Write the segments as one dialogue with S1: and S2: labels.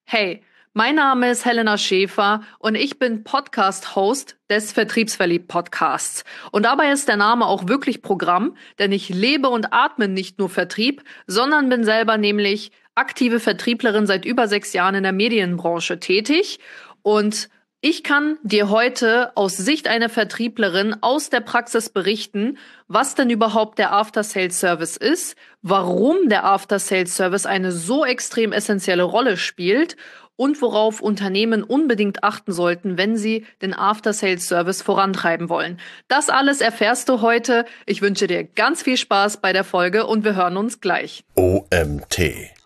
S1: Hey, mein Name ist Helena Schäfer und ich bin Podcast-Host des Vertriebsverliebt-Podcasts. Und dabei ist der Name auch wirklich Programm, denn ich lebe und atme nicht nur Vertrieb, sondern bin selber nämlich aktive Vertrieblerin seit über 6 Jahren in der Medienbranche tätig. Und ich kann dir heute aus Sicht einer Vertrieblerin aus der Praxis berichten, was denn überhaupt der After-Sales-Service ist, warum der After-Sales-Service eine so extrem essentielle Rolle spielt und worauf Unternehmen unbedingt achten sollten, wenn sie den After-Sales-Service vorantreiben wollen. Das alles erfährst du heute. Ich wünsche dir ganz viel Spaß bei der Folge und wir hören uns gleich.
S2: OMT.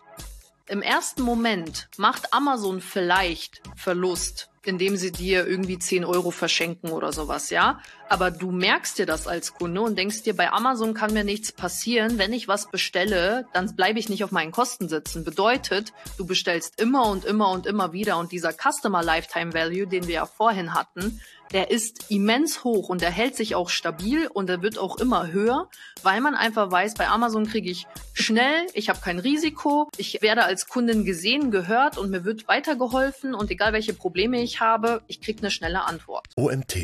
S1: Im ersten Moment macht Amazon vielleicht Verlust, indem sie dir irgendwie 10 Euro verschenken oder sowas, ja? Aber du merkst dir das als Kunde und denkst dir, bei Amazon kann mir nichts passieren. Wenn ich was bestelle, dann bleibe ich nicht auf meinen Kosten sitzen. Bedeutet, du bestellst immer und immer und immer wieder und dieser Customer Lifetime Value, den wir ja vorhin hatten, der ist immens hoch und der hält sich auch stabil und der wird auch immer höher, weil man einfach weiß, bei Amazon kriege ich schnell, ich habe kein Risiko, ich werde als Kundin gesehen, gehört und mir wird weitergeholfen und egal welche Probleme ich habe, ich kriege eine schnelle Antwort.
S2: OMT,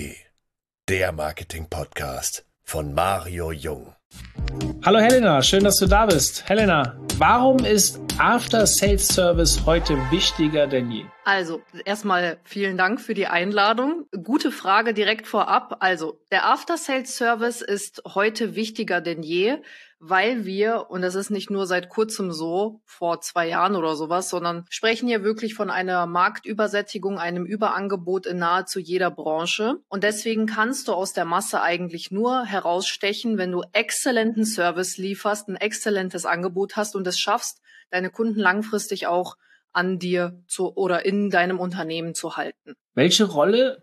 S2: der Marketing-Podcast von Mario Jung.
S3: Hallo Helena, schön, dass du da bist. Helena, warum ist After Sales Service heute wichtiger denn je?
S1: Also, erstmal vielen Dank für die Einladung. Gute Frage direkt vorab. Also, der After Sales Service ist heute wichtiger denn je, weil wir, und das ist nicht nur seit kurzem so, vor 2 Jahren oder sowas, sondern sprechen hier wirklich von einer Marktübersättigung, einem Überangebot in nahezu jeder Branche. Und deswegen kannst du aus der Masse eigentlich nur herausstechen, wenn du exzellenten Service lieferst, ein exzellentes Angebot hast und es schaffst, deine Kunden langfristig auch an dir oder in deinem Unternehmen zu halten.
S3: Welche Rolle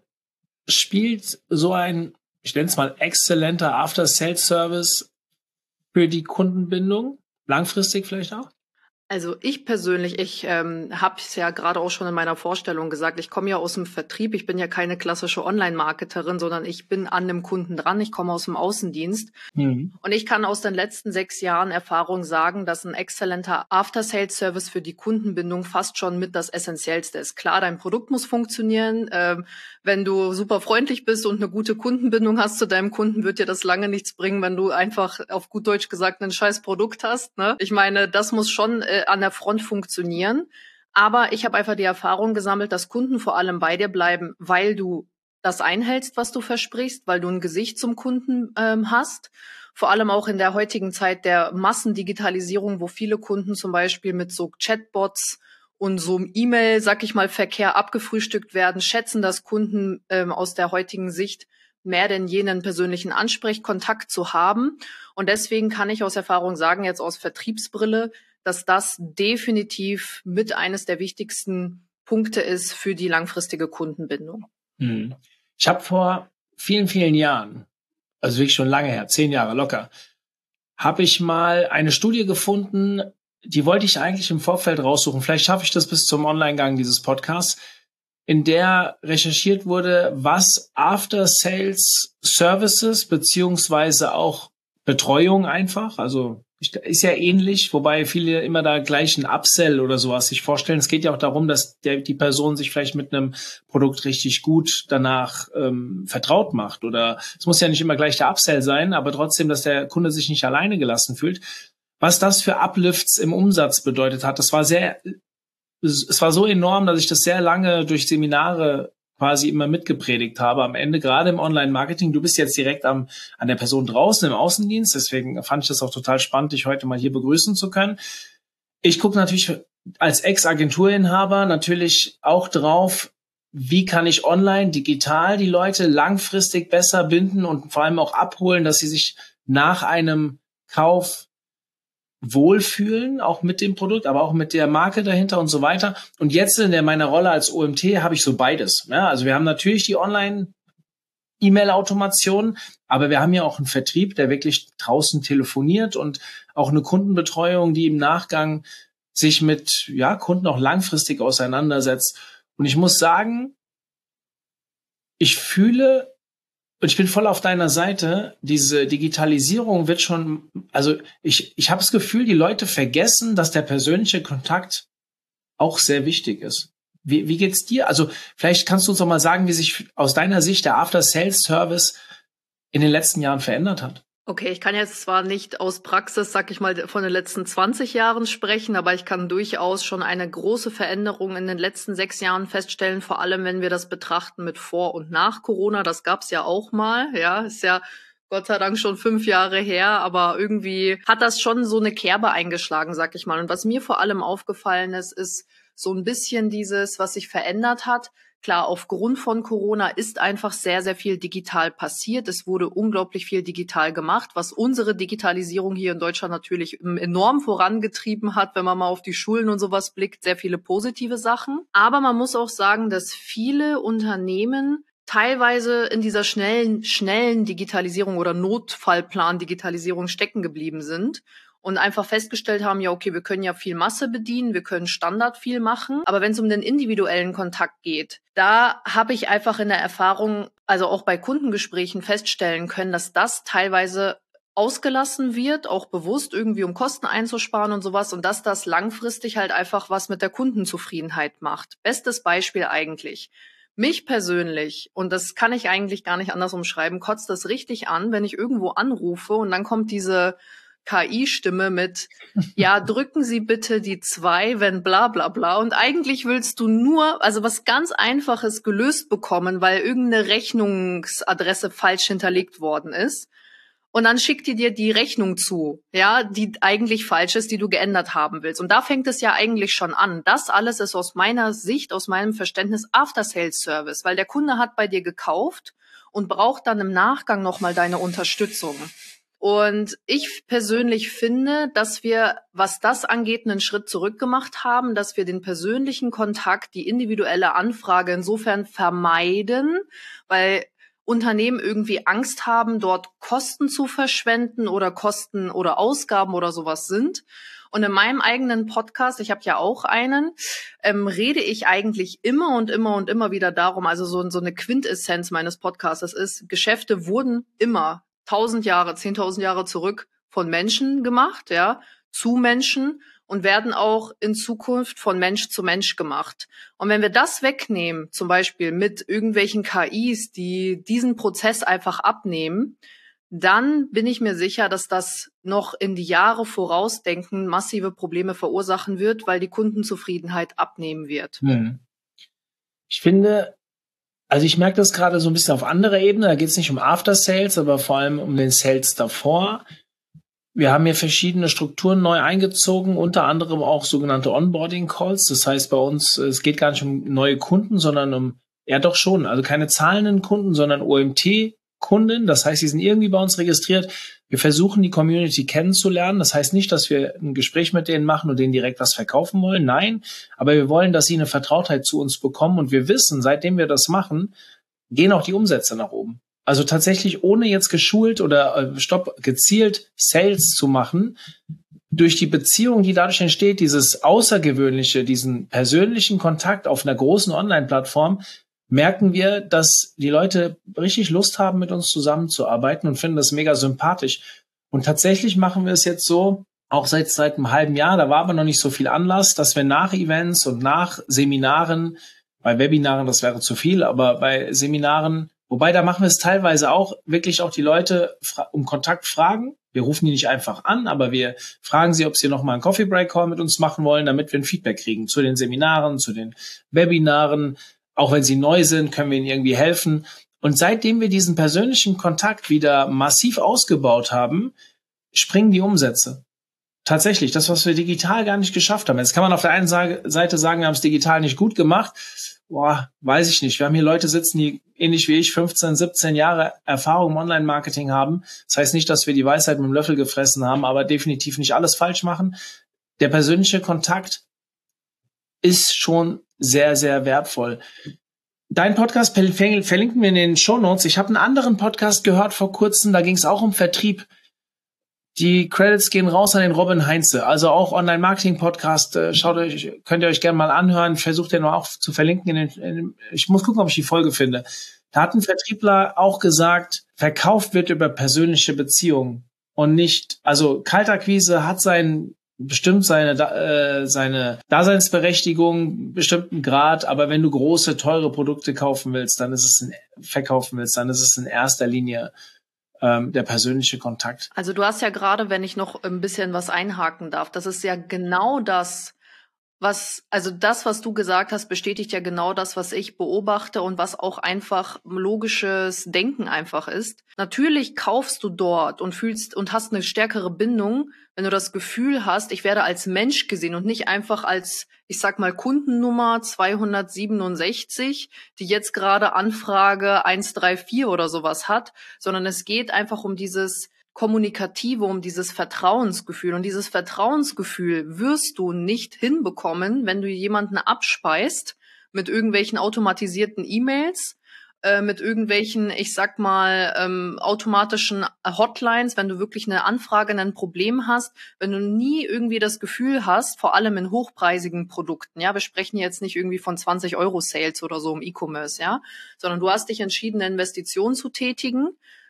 S3: spielt so ein, ich nenne es mal, exzellenter After-Sales-Service für die Kundenbindung? Langfristig vielleicht auch?
S1: Also ich persönlich, ich habe es ja gerade auch schon in meiner Vorstellung gesagt, ich komme ja aus dem Vertrieb, ich bin ja keine klassische Online-Marketerin, sondern ich bin an dem Kunden dran, ich komme aus dem Außendienst. Und ich kann aus den letzten 6 Jahren Erfahrung sagen, dass ein exzellenter After-Sales-Service für die Kundenbindung fast schon mit das Essentiellste ist. Klar, dein Produkt muss funktionieren, wenn du super freundlich bist und eine gute Kundenbindung hast zu deinem Kunden, wird dir das lange nichts bringen, wenn du einfach auf gut Deutsch gesagt ein scheiß Produkt hast, ne? Ich meine, das muss schon an der Front funktionieren. Aber ich habe einfach die Erfahrung gesammelt, dass Kunden vor allem bei dir bleiben, weil du das einhältst, was du versprichst, weil du ein Gesicht zum Kunden hast. Vor allem auch in der heutigen Zeit der Massendigitalisierung, wo viele Kunden zum Beispiel mit so Chatbots und so einem E-Mail, sag ich mal, Verkehr abgefrühstückt werden, schätzen das Kunden aus der heutigen Sicht mehr denn jenen persönlichen Ansprechkontakt zu haben. Und deswegen kann ich aus Erfahrung sagen, jetzt aus Vertriebsbrille, dass das definitiv mit eines der wichtigsten Punkte ist für die langfristige Kundenbindung.
S3: Ich habe vor vielen, vielen Jahren, also wirklich schon lange her, 10 Jahre locker, habe ich mal eine Studie gefunden, die wollte ich eigentlich im Vorfeld raussuchen. Vielleicht schaffe ich das bis zum Online-Gang dieses Podcasts, in der recherchiert wurde, was After-Sales-Services beziehungsweise auch Betreuung einfach, also ist ja ähnlich, wobei viele immer da gleich ein Upsell oder sowas sich vorstellen. Es geht ja auch darum, dass die Person sich vielleicht mit einem Produkt richtig gut danach vertraut macht. Oder es muss ja nicht immer gleich der Upsell sein, aber trotzdem, dass der Kunde sich nicht alleine gelassen fühlt. Was das für Uplifts im Umsatz bedeutet hat, es war so enorm, dass ich das sehr lange durch Seminare quasi immer mitgepredigt habe. Am Ende, gerade im Online-Marketing, du bist jetzt direkt an der Person draußen im Außendienst, deswegen fand ich das auch total spannend, dich heute mal hier begrüßen zu können. Ich gucke natürlich als Ex-Agenturinhaber natürlich auch drauf, wie kann ich online, digital die Leute langfristig besser binden und vor allem auch abholen, dass sie sich nach einem Kauf wohlfühlen, auch mit dem Produkt, aber auch mit der Marke dahinter und so weiter. Und jetzt in meiner Rolle als OMT habe ich so beides. Ja, also wir haben natürlich die Online-E-Mail-Automation, aber wir haben ja auch einen Vertrieb, der wirklich draußen telefoniert und auch eine Kundenbetreuung, die im Nachgang sich mit Kunden auch langfristig auseinandersetzt. Und ich muss sagen, ich fühle, und ich bin voll auf deiner Seite, diese Digitalisierung wird schon, also ich habe das Gefühl, die Leute vergessen, dass der persönliche Kontakt auch sehr wichtig ist. Wie geht's dir? Also vielleicht kannst du uns doch mal sagen, wie sich aus deiner Sicht der After-Sales-Service in den letzten Jahren verändert hat.
S1: Okay, ich kann jetzt zwar nicht aus Praxis, sag ich mal, von den letzten 20 Jahren sprechen, aber ich kann durchaus schon eine große Veränderung in den letzten 6 Jahren feststellen, vor allem wenn wir das betrachten mit vor und nach Corona. Das gab's ja auch mal, ja, ist ja Gott sei Dank schon 5 Jahre her, aber irgendwie hat das schon so eine Kerbe eingeschlagen, sag ich mal. Und was mir vor allem aufgefallen ist so ein bisschen dieses, was sich verändert hat. Klar, aufgrund von Corona ist einfach sehr, sehr viel digital passiert. Es wurde unglaublich viel digital gemacht, was unsere Digitalisierung hier in Deutschland natürlich enorm vorangetrieben hat, wenn man mal auf die Schulen und sowas blickt, sehr viele positive Sachen. Aber man muss auch sagen, dass viele Unternehmen teilweise in dieser schnellen Digitalisierung oder Notfallplan-Digitalisierung stecken geblieben sind und einfach festgestellt haben, ja, okay, wir können ja viel Masse bedienen, wir können Standard viel machen, aber wenn es um den individuellen Kontakt geht, da habe ich einfach in der Erfahrung, also auch bei Kundengesprächen feststellen können, dass das teilweise ausgelassen wird, auch bewusst irgendwie, um Kosten einzusparen und sowas, und dass das langfristig halt einfach was mit der Kundenzufriedenheit macht. Bestes Beispiel eigentlich. Mich persönlich, und das kann ich eigentlich gar nicht anders umschreiben, kotzt das richtig an, wenn ich irgendwo anrufe und dann kommt diese KI-Stimme mit, ja, drücken Sie bitte die 2, wenn bla bla bla. Und eigentlich willst du nur, also was ganz Einfaches gelöst bekommen, weil irgendeine Rechnungsadresse falsch hinterlegt worden ist. Und dann schickt die dir die Rechnung zu, ja, die eigentlich falsch ist, die du geändert haben willst. Und da fängt es ja eigentlich schon an. Das alles ist aus meiner Sicht, aus meinem Verständnis After-Sales-Service, weil der Kunde hat bei dir gekauft und braucht dann im Nachgang nochmal deine Unterstützung. Und ich persönlich finde, dass wir, was das angeht, einen Schritt zurück gemacht haben, dass wir den persönlichen Kontakt, die individuelle Anfrage insofern vermeiden, weil Unternehmen irgendwie Angst haben, dort Kosten zu verschwenden oder Kosten oder Ausgaben oder sowas sind. Und in meinem eigenen Podcast, ich habe ja auch einen, rede ich eigentlich immer und immer und immer wieder darum, also so eine Quintessenz meines Podcasts ist, Geschäfte wurden immer 10.000 Jahre zurück von Menschen gemacht, ja, zu Menschen und werden auch in Zukunft von Mensch zu Mensch gemacht. Und wenn wir das wegnehmen, zum Beispiel mit irgendwelchen KIs, die diesen Prozess einfach abnehmen, dann bin ich mir sicher, dass das noch in die Jahre vorausdenken massive Probleme verursachen wird, weil die Kundenzufriedenheit abnehmen wird.
S3: Ich finde, also ich merke das gerade so ein bisschen auf anderer Ebene. Da geht es nicht um After Sales, aber vor allem um den Sales davor. Wir haben hier verschiedene Strukturen neu eingezogen, unter anderem auch sogenannte Onboarding Calls. Das heißt bei uns, es geht gar nicht um neue Kunden, sondern ja doch schon, also keine zahlenden Kunden, sondern OMT-Kunden. Das heißt, die sind irgendwie bei uns registriert. Wir versuchen, die Community kennenzulernen. Das heißt nicht, dass wir ein Gespräch mit denen machen und denen direkt was verkaufen wollen. Nein, aber wir wollen, dass sie eine Vertrautheit zu uns bekommen. Und wir wissen, seitdem wir das machen, gehen auch die Umsätze nach oben. Also tatsächlich, ohne jetzt geschult oder gezielt Sales zu machen, durch die Beziehung, die dadurch entsteht, dieses Außergewöhnliche, diesen persönlichen Kontakt auf einer großen Online-Plattform, merken wir, dass die Leute richtig Lust haben, mit uns zusammenzuarbeiten und finden das mega sympathisch. Und tatsächlich machen wir es jetzt so, auch seit einem halben Jahr, da war aber noch nicht so viel Anlass, dass wir nach Events und nach Seminaren, bei Webinaren, das wäre zu viel, aber bei Seminaren, wobei da machen wir es teilweise auch, wirklich auch die Leute um Kontakt fragen. Wir rufen die nicht einfach an, aber wir fragen sie, ob sie noch mal einen Coffee Break Call mit uns machen wollen, damit wir ein Feedback kriegen zu den Seminaren, zu den Webinaren. Auch wenn sie neu sind, können wir ihnen irgendwie helfen. Und seitdem wir diesen persönlichen Kontakt wieder massiv ausgebaut haben, springen die Umsätze. Tatsächlich, das, was wir digital gar nicht geschafft haben. Jetzt kann man auf der einen Seite sagen, wir haben es digital nicht gut gemacht. Boah, weiß ich nicht. Wir haben hier Leute sitzen, die ähnlich wie ich 15, 17 Jahre Erfahrung im Online-Marketing haben. Das heißt nicht, dass wir die Weisheit mit dem Löffel gefressen haben, aber definitiv nicht alles falsch machen. Der persönliche Kontakt ist schon sehr, sehr wertvoll. Dein Podcast verlinken wir in den Shownotes. Ich habe einen anderen Podcast gehört vor kurzem, da ging es auch um Vertrieb. Die Credits gehen raus an den Robin Heinze, also auch Online-Marketing-Podcast. Könnt ihr euch gerne mal anhören. Versucht den auch zu verlinken. Ich muss gucken, ob ich die Folge finde. Da hat ein Vertriebler auch gesagt, verkauft wird über persönliche Beziehungen und nicht, also Kaltakquise hat seinen bestimmt seine Daseinsberechtigung, bestimmten Grad, aber wenn du große, teure Produkte verkaufen willst, dann ist es in erster Linie der persönliche Kontakt.
S1: Also du hast ja gerade, wenn ich noch ein bisschen was einhaken darf, das ist ja genau das, was du gesagt hast, bestätigt ja genau das, was ich beobachte und was auch einfach logisches Denken einfach ist. Natürlich kaufst du dort und fühlst und hast eine stärkere Bindung, wenn du das Gefühl hast, ich werde als Mensch gesehen und nicht einfach als, ich sag mal, Kundennummer 267, die jetzt gerade Anfrage 134 oder sowas hat, sondern es geht einfach um dieses Kommunikative, um dieses Vertrauensgefühl. Und dieses Vertrauensgefühl wirst du nicht hinbekommen, wenn du jemanden abspeist mit irgendwelchen automatisierten E-Mails, mit irgendwelchen, ich sag mal, automatischen Hotlines, wenn du wirklich eine Anfrage, ein Problem hast, wenn du nie irgendwie das Gefühl hast, vor allem in hochpreisigen Produkten, ja, wir sprechen jetzt nicht irgendwie von 20 € Sales oder so im E-Commerce, ja, sondern du hast dich entschieden, eine Investition zu tätigen,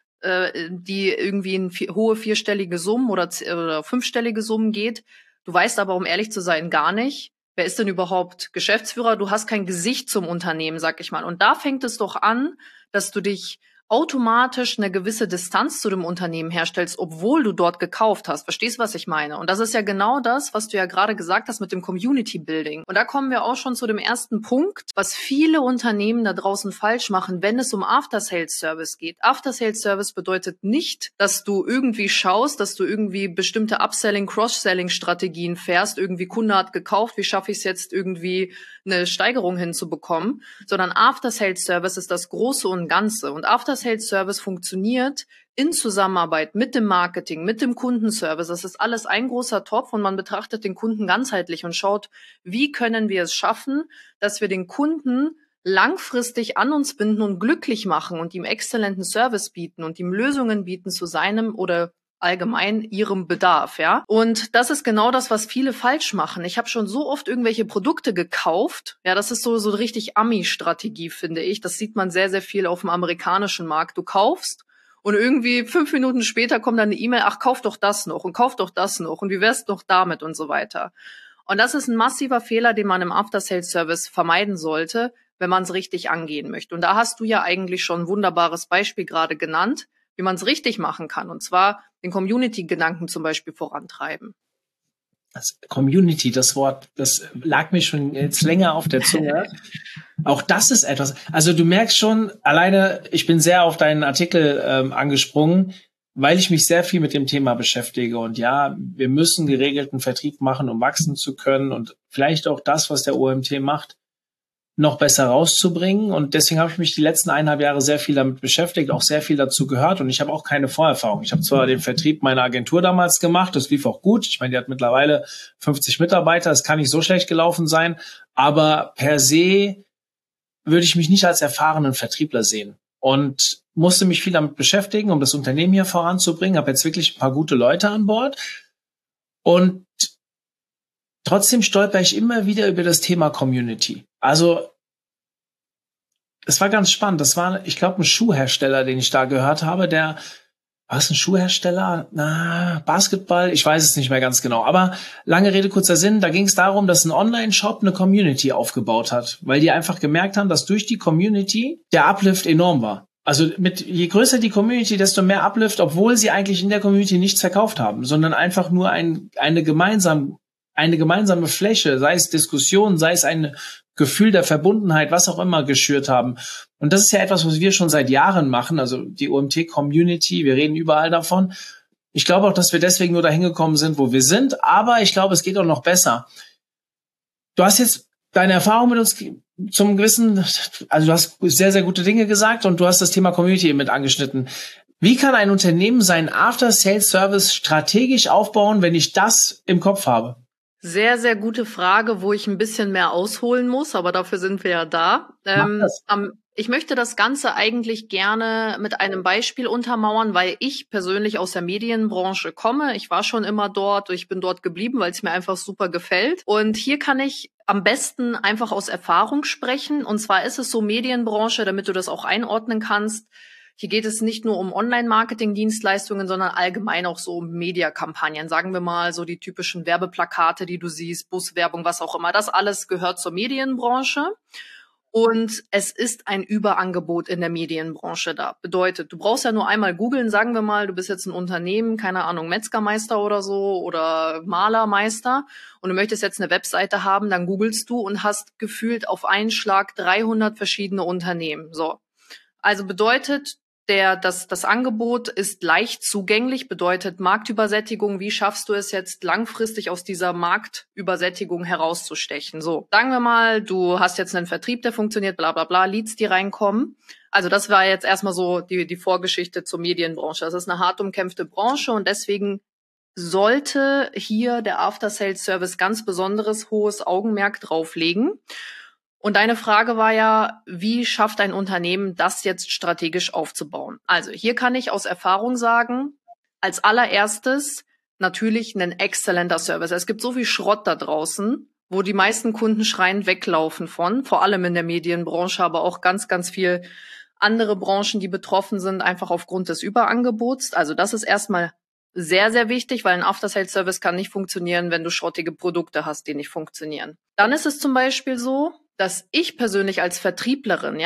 S1: die irgendwie in hohe vierstellige Summen oder fünfstellige Summen geht. Du weißt aber, um ehrlich zu sein, gar nicht, wer ist denn überhaupt Geschäftsführer? Du hast kein Gesicht zum Unternehmen, sag ich mal. Und da fängt es doch an, dass du dich automatisch eine gewisse Distanz zu dem Unternehmen herstellst, obwohl du dort gekauft hast. Verstehst du, was ich meine? Und das ist ja genau das, was du ja gerade gesagt hast mit dem Community Building. Und da kommen wir auch schon zu dem ersten Punkt, was viele Unternehmen da draußen falsch machen, wenn es um After-Sales-Service geht. After-Sales-Service bedeutet nicht, dass du irgendwie schaust, dass du irgendwie bestimmte Upselling, Cross-Selling-Strategien fährst, irgendwie Kunde hat gekauft, wie schaffe ich es jetzt irgendwie eine Steigerung hinzubekommen, sondern After-Sales-Service ist das Große und Ganze. Und After-Sales-Service funktioniert in Zusammenarbeit mit dem Marketing, mit dem Kundenservice. Das ist alles ein großer Topf und man betrachtet den Kunden ganzheitlich und schaut, wie können wir es schaffen, dass wir den Kunden langfristig an uns binden und glücklich machen und ihm exzellenten Service bieten und ihm Lösungen bieten zu seinem oder allgemein ihrem Bedarf, ja. Und das ist genau das, was viele falsch machen. Ich habe schon so oft irgendwelche Produkte gekauft. Ja, das ist so richtig Ami-Strategie, finde ich. Das sieht man sehr, sehr viel auf dem amerikanischen Markt. Du kaufst und irgendwie 5 Minuten später kommt dann eine E-Mail, ach, kauf doch das noch und kauf doch das noch und wie wär's noch damit und so weiter. Und das ist ein massiver Fehler, den man im After-Sales-Service vermeiden sollte, wenn man es richtig angehen möchte. Und da hast du ja eigentlich schon ein wunderbares Beispiel gerade genannt, wie man es richtig machen kann. Und zwar den Community-Gedanken zum Beispiel vorantreiben.
S3: Das Community, das Wort, das lag mir schon jetzt länger auf der Zunge. Auch das ist etwas, also du merkst schon, alleine, ich bin sehr auf deinen Artikel angesprungen, weil ich mich sehr viel mit dem Thema beschäftige. Und ja, wir müssen geregelten Vertrieb machen, um wachsen zu können und vielleicht auch das, was der OMT macht, noch besser rauszubringen. Und deswegen habe ich mich die letzten 1,5 Jahre sehr viel damit beschäftigt, auch sehr viel dazu gehört. Und ich habe auch keine Vorerfahrung. Ich habe zwar den Vertrieb meiner Agentur damals gemacht, das lief auch gut. Ich meine, die hat mittlerweile 50 Mitarbeiter, das kann nicht so schlecht gelaufen sein. Aber per se würde ich mich nicht als erfahrenen Vertriebler sehen. Und musste mich viel damit beschäftigen, um das Unternehmen hier voranzubringen. Habe jetzt wirklich ein paar gute Leute an Bord. Und trotzdem stolper ich immer wieder über das Thema Community. Also, es war ganz spannend. Das war, ich glaube, ein Schuhhersteller, den ich da gehört habe, war es ein Schuhhersteller? Basketball? Ich weiß es nicht mehr ganz genau. Aber lange Rede, kurzer Sinn, da ging es darum, dass ein Online-Shop eine Community aufgebaut hat, weil die einfach gemerkt haben, dass durch die Community der Uplift enorm war. Also je größer die Community, desto mehr Uplift, obwohl sie eigentlich in der Community nichts verkauft haben, sondern einfach nur eine gemeinsame Fläche, sei es Diskussion, sei es ein Gefühl der Verbundenheit, was auch immer geschürt haben. Und das ist ja etwas, was wir schon seit Jahren machen, also die OMT-Community, wir reden überall davon. Ich glaube auch, dass wir deswegen nur dahin gekommen sind, wo wir sind, aber ich glaube, es geht auch noch besser. Du hast jetzt deine Erfahrung mit uns zum gewissen, also du hast sehr, sehr gute Dinge gesagt und du hast das Thema Community mit angeschnitten. Wie kann ein Unternehmen seinen After-Sales-Service strategisch aufbauen, wenn ich das im Kopf habe?
S1: Sehr, sehr gute Frage, wo ich ein bisschen mehr ausholen muss, aber dafür sind wir ja da. Ich möchte das Ganze eigentlich gerne mit einem Beispiel untermauern, weil ich persönlich aus der Medienbranche komme. Ich war schon immer dort, ich bin dort geblieben, weil es mir einfach super gefällt. Und hier kann ich am besten einfach aus Erfahrung sprechen. Und zwar ist es so, Medienbranche, damit du das auch einordnen kannst, Hier geht es nicht nur um Online-Marketing-Dienstleistungen, sondern allgemein auch so um Mediakampagnen. Sagen wir mal so die typischen Werbeplakate, die du siehst, Buswerbung, was auch immer. Das alles gehört zur Medienbranche. Und es ist ein Überangebot in der Medienbranche da. Bedeutet, du brauchst ja nur einmal googeln, sagen wir mal, du bist jetzt ein Unternehmen, keine Ahnung, Metzgermeister oder so oder Malermeister und du möchtest jetzt eine Webseite haben, dann googelst du und hast gefühlt auf einen Schlag 300 verschiedene Unternehmen. So. Also bedeutet, das Angebot ist leicht zugänglich, bedeutet Marktübersättigung. Wie schaffst du es jetzt langfristig aus dieser Marktübersättigung herauszustechen? So, sagen wir mal, du hast jetzt einen Vertrieb, der funktioniert, bla bla bla, Leads, die reinkommen. Also das war jetzt erstmal so die Vorgeschichte zur Medienbranche. Das ist eine hart umkämpfte Branche und deswegen sollte hier der After-Sales-Service ganz besonderes hohes Augenmerk drauflegen. Und deine Frage war ja, wie schafft ein Unternehmen, das jetzt strategisch aufzubauen? Also hier kann ich aus Erfahrung sagen, als allererstes natürlich ein exzellenter Service. Es gibt so viel Schrott da draußen, wo die meisten Kunden schreiend weglaufen von, vor allem in der Medienbranche, aber auch ganz, ganz viel andere Branchen, die betroffen sind, einfach aufgrund des Überangebots. Also das ist erstmal sehr, sehr wichtig, weil ein After-Sales-Service kann nicht funktionieren, wenn du schrottige Produkte hast, die nicht funktionieren. Dann ist es zum Beispiel so, dass ich persönlich als Vertrieblerin,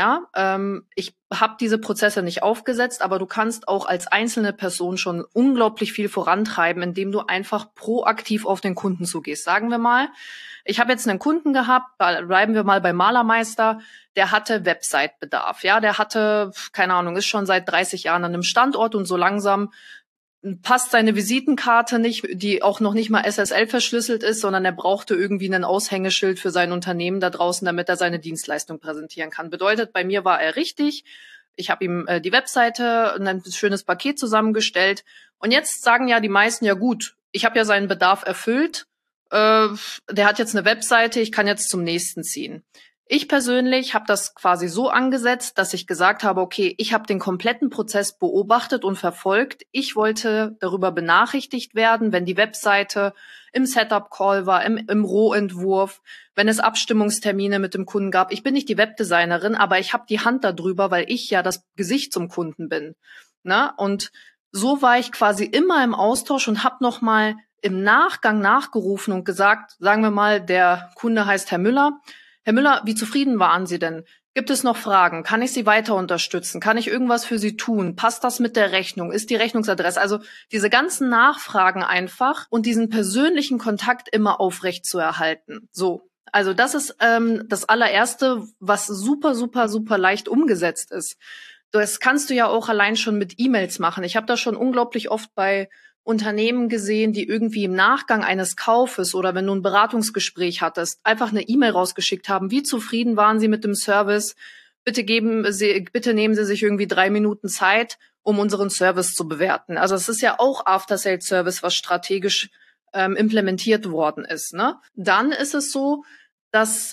S1: ich habe diese Prozesse nicht aufgesetzt, aber du kannst auch als einzelne Person schon unglaublich viel vorantreiben, indem du einfach proaktiv auf den Kunden zugehst. Sagen wir mal, ich habe jetzt einen Kunden gehabt, bleiben wir mal bei Malermeister, der hatte Website-Bedarf, der hatte, keine Ahnung, ist schon seit 30 Jahren an einem Standort und so langsam passt seine Visitenkarte nicht, die auch noch nicht mal SSL verschlüsselt ist, sondern er brauchte irgendwie ein Aushängeschild für sein Unternehmen da draußen, damit er seine Dienstleistung präsentieren kann. Bedeutet, bei mir war er richtig. Ich habe ihm die Webseite, ein schönes Paket zusammengestellt. Und jetzt sagen ja die meisten, ja gut, ich habe ja seinen Bedarf erfüllt. Der hat jetzt eine Webseite, ich kann jetzt zum nächsten ziehen. Ich persönlich habe das quasi so angesetzt, dass ich gesagt habe, okay, ich habe den kompletten Prozess beobachtet und verfolgt. Ich wollte darüber benachrichtigt werden, wenn die Webseite im Setup-Call war, im Rohentwurf, wenn es Abstimmungstermine mit dem Kunden gab. Ich bin nicht die Webdesignerin, aber ich habe die Hand darüber, weil ich ja das Gesicht zum Kunden bin. Na? Und so war ich quasi immer im Austausch und habe nochmal im Nachgang nachgerufen und gesagt, sagen wir mal, der Kunde heißt Herr Müller. Herr Müller, wie zufrieden waren Sie denn? Gibt es noch Fragen? Kann ich Sie weiter unterstützen? Kann ich irgendwas für Sie tun? Passt das mit der Rechnung? Ist die Rechnungsadresse? Also diese ganzen Nachfragen einfach und diesen persönlichen Kontakt immer aufrecht zu erhalten. So, also das ist das allererste, was super, super, super leicht umgesetzt ist. Das kannst du ja auch allein schon mit E-Mails machen. Ich habe das schon unglaublich oft bei Unternehmen gesehen, die irgendwie im Nachgang eines Kaufes oder wenn du ein Beratungsgespräch hattest, einfach eine E-Mail rausgeschickt haben. Wie zufrieden waren Sie mit dem Service? Bitte nehmen Sie sich irgendwie 3 Minuten Zeit, um unseren Service zu bewerten. Also es ist ja auch After-Sales-Service, was strategisch implementiert worden ist. Ne? Dann ist es so, dass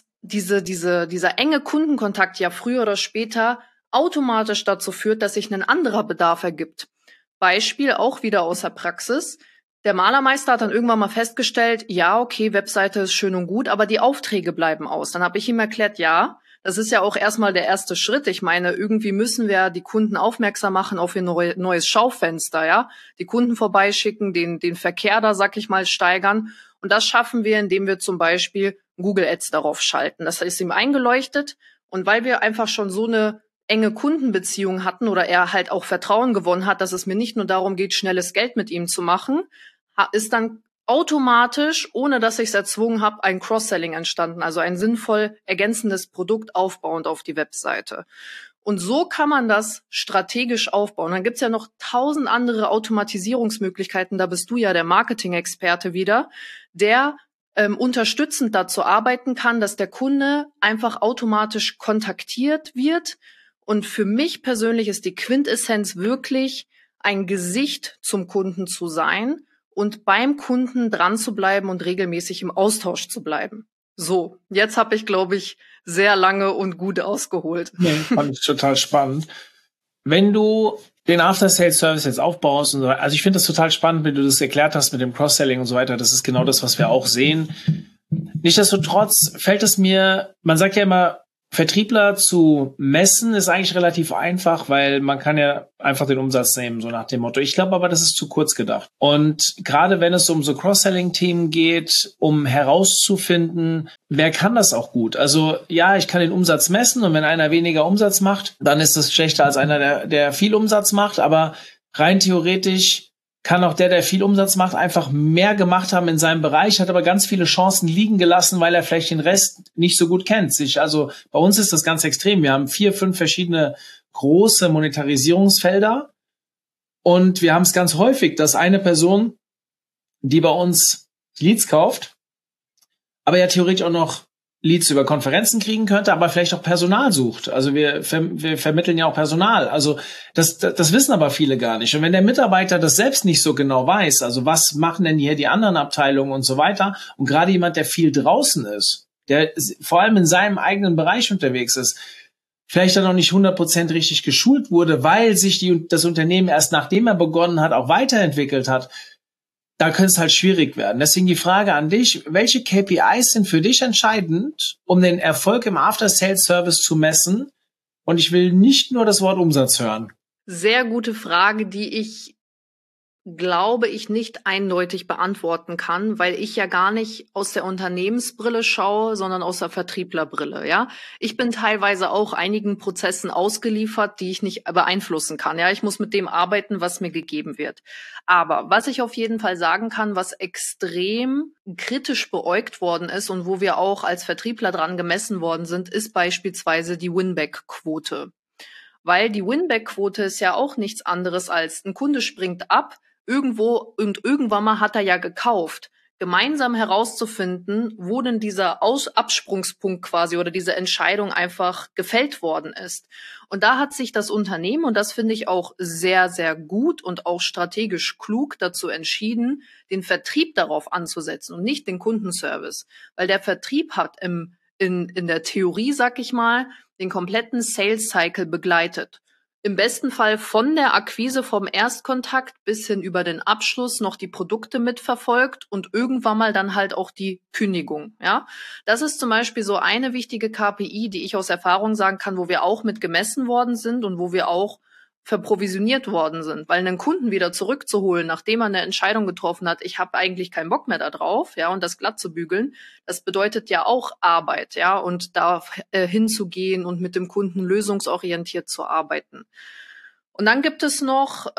S1: dieser enge Kundenkontakt ja früher oder später automatisch dazu führt, dass sich ein anderer Bedarf ergibt. Beispiel auch wieder aus der Praxis. Der Malermeister hat dann irgendwann mal festgestellt, ja, okay, Webseite ist schön und gut, aber die Aufträge bleiben aus. Dann habe ich ihm erklärt, ja, das ist ja auch erstmal der erste Schritt. Ich meine, irgendwie müssen wir die Kunden aufmerksam machen auf ihr neues Schaufenster, ja. Die Kunden vorbeischicken, den Verkehr da, sag ich mal, steigern. Und das schaffen wir, indem wir zum Beispiel Google Ads darauf schalten. Das ist ihm eingeleuchtet. Und weil wir einfach schon so eine enge Kundenbeziehung hatten oder er halt auch Vertrauen gewonnen hat, dass es mir nicht nur darum geht, schnelles Geld mit ihm zu machen, ist dann automatisch, ohne dass ich es erzwungen habe, ein Cross-Selling entstanden, also ein sinnvoll ergänzendes Produkt aufbauend auf die Webseite. Und so kann man das strategisch aufbauen. Dann gibt's ja noch 1000 andere Automatisierungsmöglichkeiten, da bist du ja der Marketing-Experte wieder, der unterstützend dazu arbeiten kann, dass der Kunde einfach automatisch kontaktiert wird. Und für mich persönlich ist die Quintessenz wirklich, ein Gesicht zum Kunden zu sein und beim Kunden dran zu bleiben und regelmäßig im Austausch zu bleiben. So, jetzt habe ich, glaube ich, sehr lange und gut ausgeholt.
S3: Nee, fand ich total spannend. Wenn du den After-Sales-Service jetzt aufbaust und so weiter, also ich finde das total spannend, wenn du das erklärt hast mit dem Cross-Selling und so weiter, das ist genau das, was wir auch sehen. Nichtsdestotrotz fällt es mir, man sagt ja immer, Vertriebler zu messen ist eigentlich relativ einfach, weil man kann ja einfach den Umsatz nehmen, so nach dem Motto. Ich glaube aber, das ist zu kurz gedacht. Und gerade wenn es um so Cross-Selling-Themen geht, um herauszufinden, wer kann das auch gut? Also ja, ich kann den Umsatz messen und wenn einer weniger Umsatz macht, dann ist das schlechter als einer, der viel Umsatz macht. Aber rein theoretisch kann auch der viel Umsatz macht, einfach mehr gemacht haben in seinem Bereich, hat aber ganz viele Chancen liegen gelassen, weil er vielleicht den Rest nicht so gut kennt. Also bei uns ist das ganz extrem. Wir haben 4, 5 verschiedene große Monetarisierungsfelder und wir haben es ganz häufig, dass eine Person, die bei uns Leads kauft, aber ja theoretisch auch noch Leads über Konferenzen kriegen könnte, aber vielleicht auch Personal sucht. Also wir vermitteln ja auch Personal. Also das wissen aber viele gar nicht. Und wenn der Mitarbeiter das selbst nicht so genau weiß, also was machen denn hier die anderen Abteilungen und so weiter, und gerade jemand, der viel draußen ist, der vor allem in seinem eigenen Bereich unterwegs ist, vielleicht dann noch nicht 100% richtig geschult wurde, weil sich das Unternehmen erst nachdem er begonnen hat, auch weiterentwickelt hat, da könnte es halt schwierig werden. Deswegen die Frage an dich, welche KPIs sind für dich entscheidend, um den Erfolg im After-Sales-Service zu messen? Und ich will nicht nur das Wort Umsatz hören.
S1: Sehr gute Frage, die ich glaube ich nicht eindeutig beantworten kann, weil ich ja gar nicht aus der Unternehmensbrille schaue, sondern aus der Vertrieblerbrille, ja. Ich bin teilweise auch einigen Prozessen ausgeliefert, die ich nicht beeinflussen kann, ja. Ich muss mit dem arbeiten, was mir gegeben wird. Aber was ich auf jeden Fall sagen kann, was extrem kritisch beäugt worden ist und wo wir auch als Vertriebler dran gemessen worden sind, ist beispielsweise die Winback-Quote. Weil die Winback-Quote ist ja auch nichts anderes als ein Kunde springt ab, irgendwo und irgendwann mal hat er ja gekauft. Gemeinsam herauszufinden, wo denn dieser Absprungspunkt quasi oder diese Entscheidung einfach gefällt worden ist. Und da hat sich das Unternehmen, und das finde ich auch sehr, sehr gut und auch strategisch klug, dazu entschieden, den Vertrieb darauf anzusetzen und nicht den Kundenservice. Weil der Vertrieb hat in der Theorie, sag ich mal, den kompletten Sales Cycle begleitet. Im besten Fall von der Akquise, vom Erstkontakt bis hin über den Abschluss noch die Produkte mitverfolgt und irgendwann mal dann halt auch die Kündigung, ja. Das ist zum Beispiel so eine wichtige KPI, die ich aus Erfahrung sagen kann, wo wir auch mit gemessen worden sind und wo wir auch verprovisioniert worden sind, weil einen Kunden wieder zurückzuholen, nachdem er eine Entscheidung getroffen hat, ich habe eigentlich keinen Bock mehr da drauf, ja, und das glatt zu bügeln, das bedeutet ja auch Arbeit, ja, und da hinzugehen und mit dem Kunden lösungsorientiert zu arbeiten. Und dann gibt es noch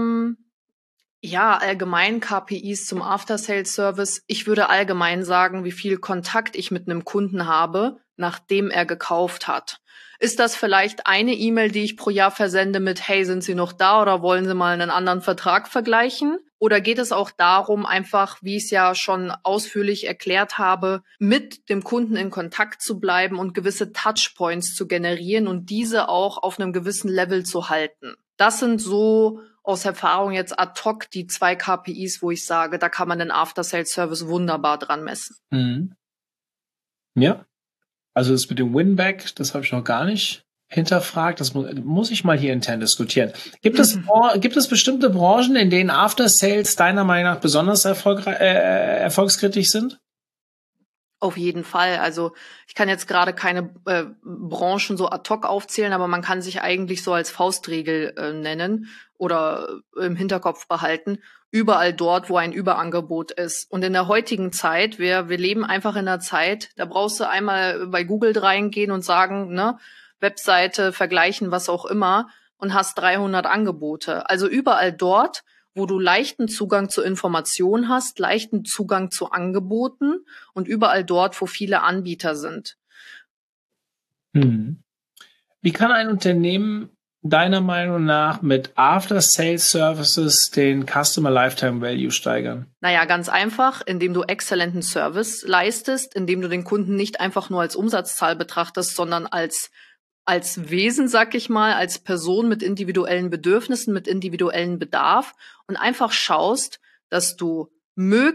S1: allgemein KPIs zum After-Sales-Service. Ich würde allgemein sagen, wie viel Kontakt ich mit einem Kunden habe, nachdem er gekauft hat. Ist das vielleicht eine E-Mail, die ich pro Jahr versende mit, hey, sind Sie noch da oder wollen Sie mal einen anderen Vertrag vergleichen? Oder geht es auch darum, einfach, wie ich es ja schon ausführlich erklärt habe, mit dem Kunden in Kontakt zu bleiben und gewisse Touchpoints zu generieren und diese auch auf einem gewissen Level zu halten? Das sind so aus Erfahrung jetzt ad hoc die 2 KPIs, wo ich sage, da kann man den After-Sales-Service wunderbar dran messen.
S3: Mhm. Ja. Also das mit dem Winback, das habe ich noch gar nicht hinterfragt. Das muss ich mal hier intern diskutieren. Gibt es bestimmte Branchen, in denen After Sales deiner Meinung nach besonders erfolgskritisch sind?
S1: Auf jeden Fall. Also ich kann jetzt gerade keine Branchen so ad hoc aufzählen, aber man kann sich eigentlich so als Faustregel nennen oder im Hinterkopf behalten. Überall dort, wo ein Überangebot ist. Und in der heutigen Zeit, wir leben einfach in einer Zeit, da brauchst du einmal bei Google reingehen und sagen, ne, Webseite, vergleichen, was auch immer, und hast 300 Angebote. Also überall dort, wo du leichten Zugang zu Informationen hast, leichten Zugang zu Angeboten und überall dort, wo viele Anbieter sind.
S3: Wie kann ein Unternehmen deiner Meinung nach mit After-Sales-Services den Customer Lifetime Value steigern?
S1: Naja, ganz einfach, indem du exzellenten Service leistest, indem du den Kunden nicht einfach nur als Umsatzzahl betrachtest, sondern als Wesen, sag ich mal, als Person mit individuellen Bedürfnissen, mit individuellen Bedarf und einfach schaust, dass du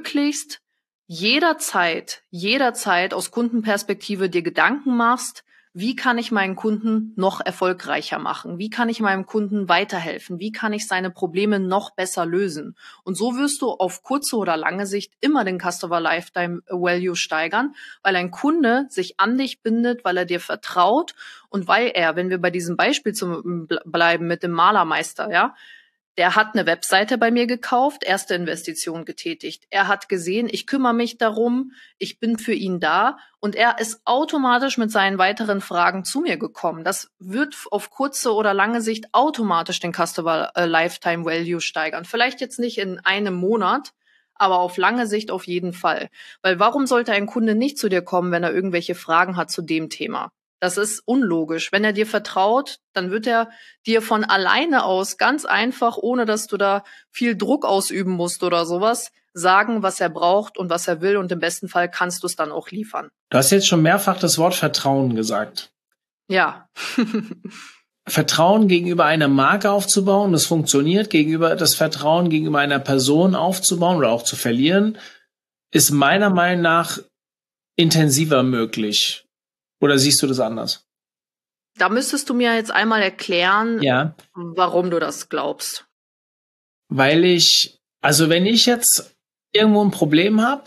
S1: möglichst jederzeit aus Kundenperspektive dir Gedanken machst, wie kann ich meinen Kunden noch erfolgreicher machen? Wie kann ich meinem Kunden weiterhelfen? Wie kann ich seine Probleme noch besser lösen? Und so wirst du auf kurze oder lange Sicht immer den Customer Lifetime Value steigern, weil ein Kunde sich an dich bindet, weil er dir vertraut und weil er, wenn wir bei diesem Beispiel bleiben mit dem Malermeister, ja, der hat eine Webseite bei mir gekauft, erste Investition getätigt. Er hat gesehen, ich kümmere mich darum, ich bin für ihn da und er ist automatisch mit seinen weiteren Fragen zu mir gekommen. Das wird auf kurze oder lange Sicht automatisch den Customer Lifetime Value steigern. Vielleicht jetzt nicht in einem Monat, aber auf lange Sicht auf jeden Fall. Weil warum sollte ein Kunde nicht zu dir kommen, wenn er irgendwelche Fragen hat zu dem Thema? Das ist unlogisch. Wenn er dir vertraut, dann wird er dir von alleine aus ganz einfach, ohne dass du da viel Druck ausüben musst oder sowas, sagen, was er braucht und was er will. Und im besten Fall kannst du es dann auch liefern.
S3: Du hast jetzt schon mehrfach das Wort Vertrauen gesagt.
S1: Ja.
S3: Vertrauen gegenüber einer Marke aufzubauen, das funktioniert. Das Vertrauen gegenüber einer Person aufzubauen oder auch zu verlieren, ist meiner Meinung nach intensiver möglich. Oder siehst du das anders?
S1: Da müsstest du mir jetzt einmal erklären,
S3: ja,
S1: warum du das glaubst.
S3: Weil wenn ich jetzt irgendwo ein Problem habe,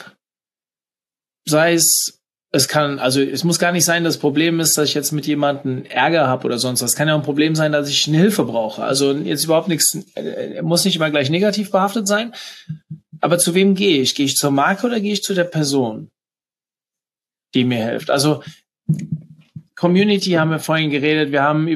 S3: sei es muss gar nicht sein, das Problem ist, dass ich jetzt mit jemandem Ärger habe oder sonst was. Es kann ja auch ein Problem sein, dass ich eine Hilfe brauche. Also jetzt überhaupt nichts, muss nicht immer gleich negativ behaftet sein. Aber zu wem gehe ich? Gehe ich zur Marke oder gehe ich zu der Person, die mir hilft? Also Community haben wir vorhin geredet. Wir haben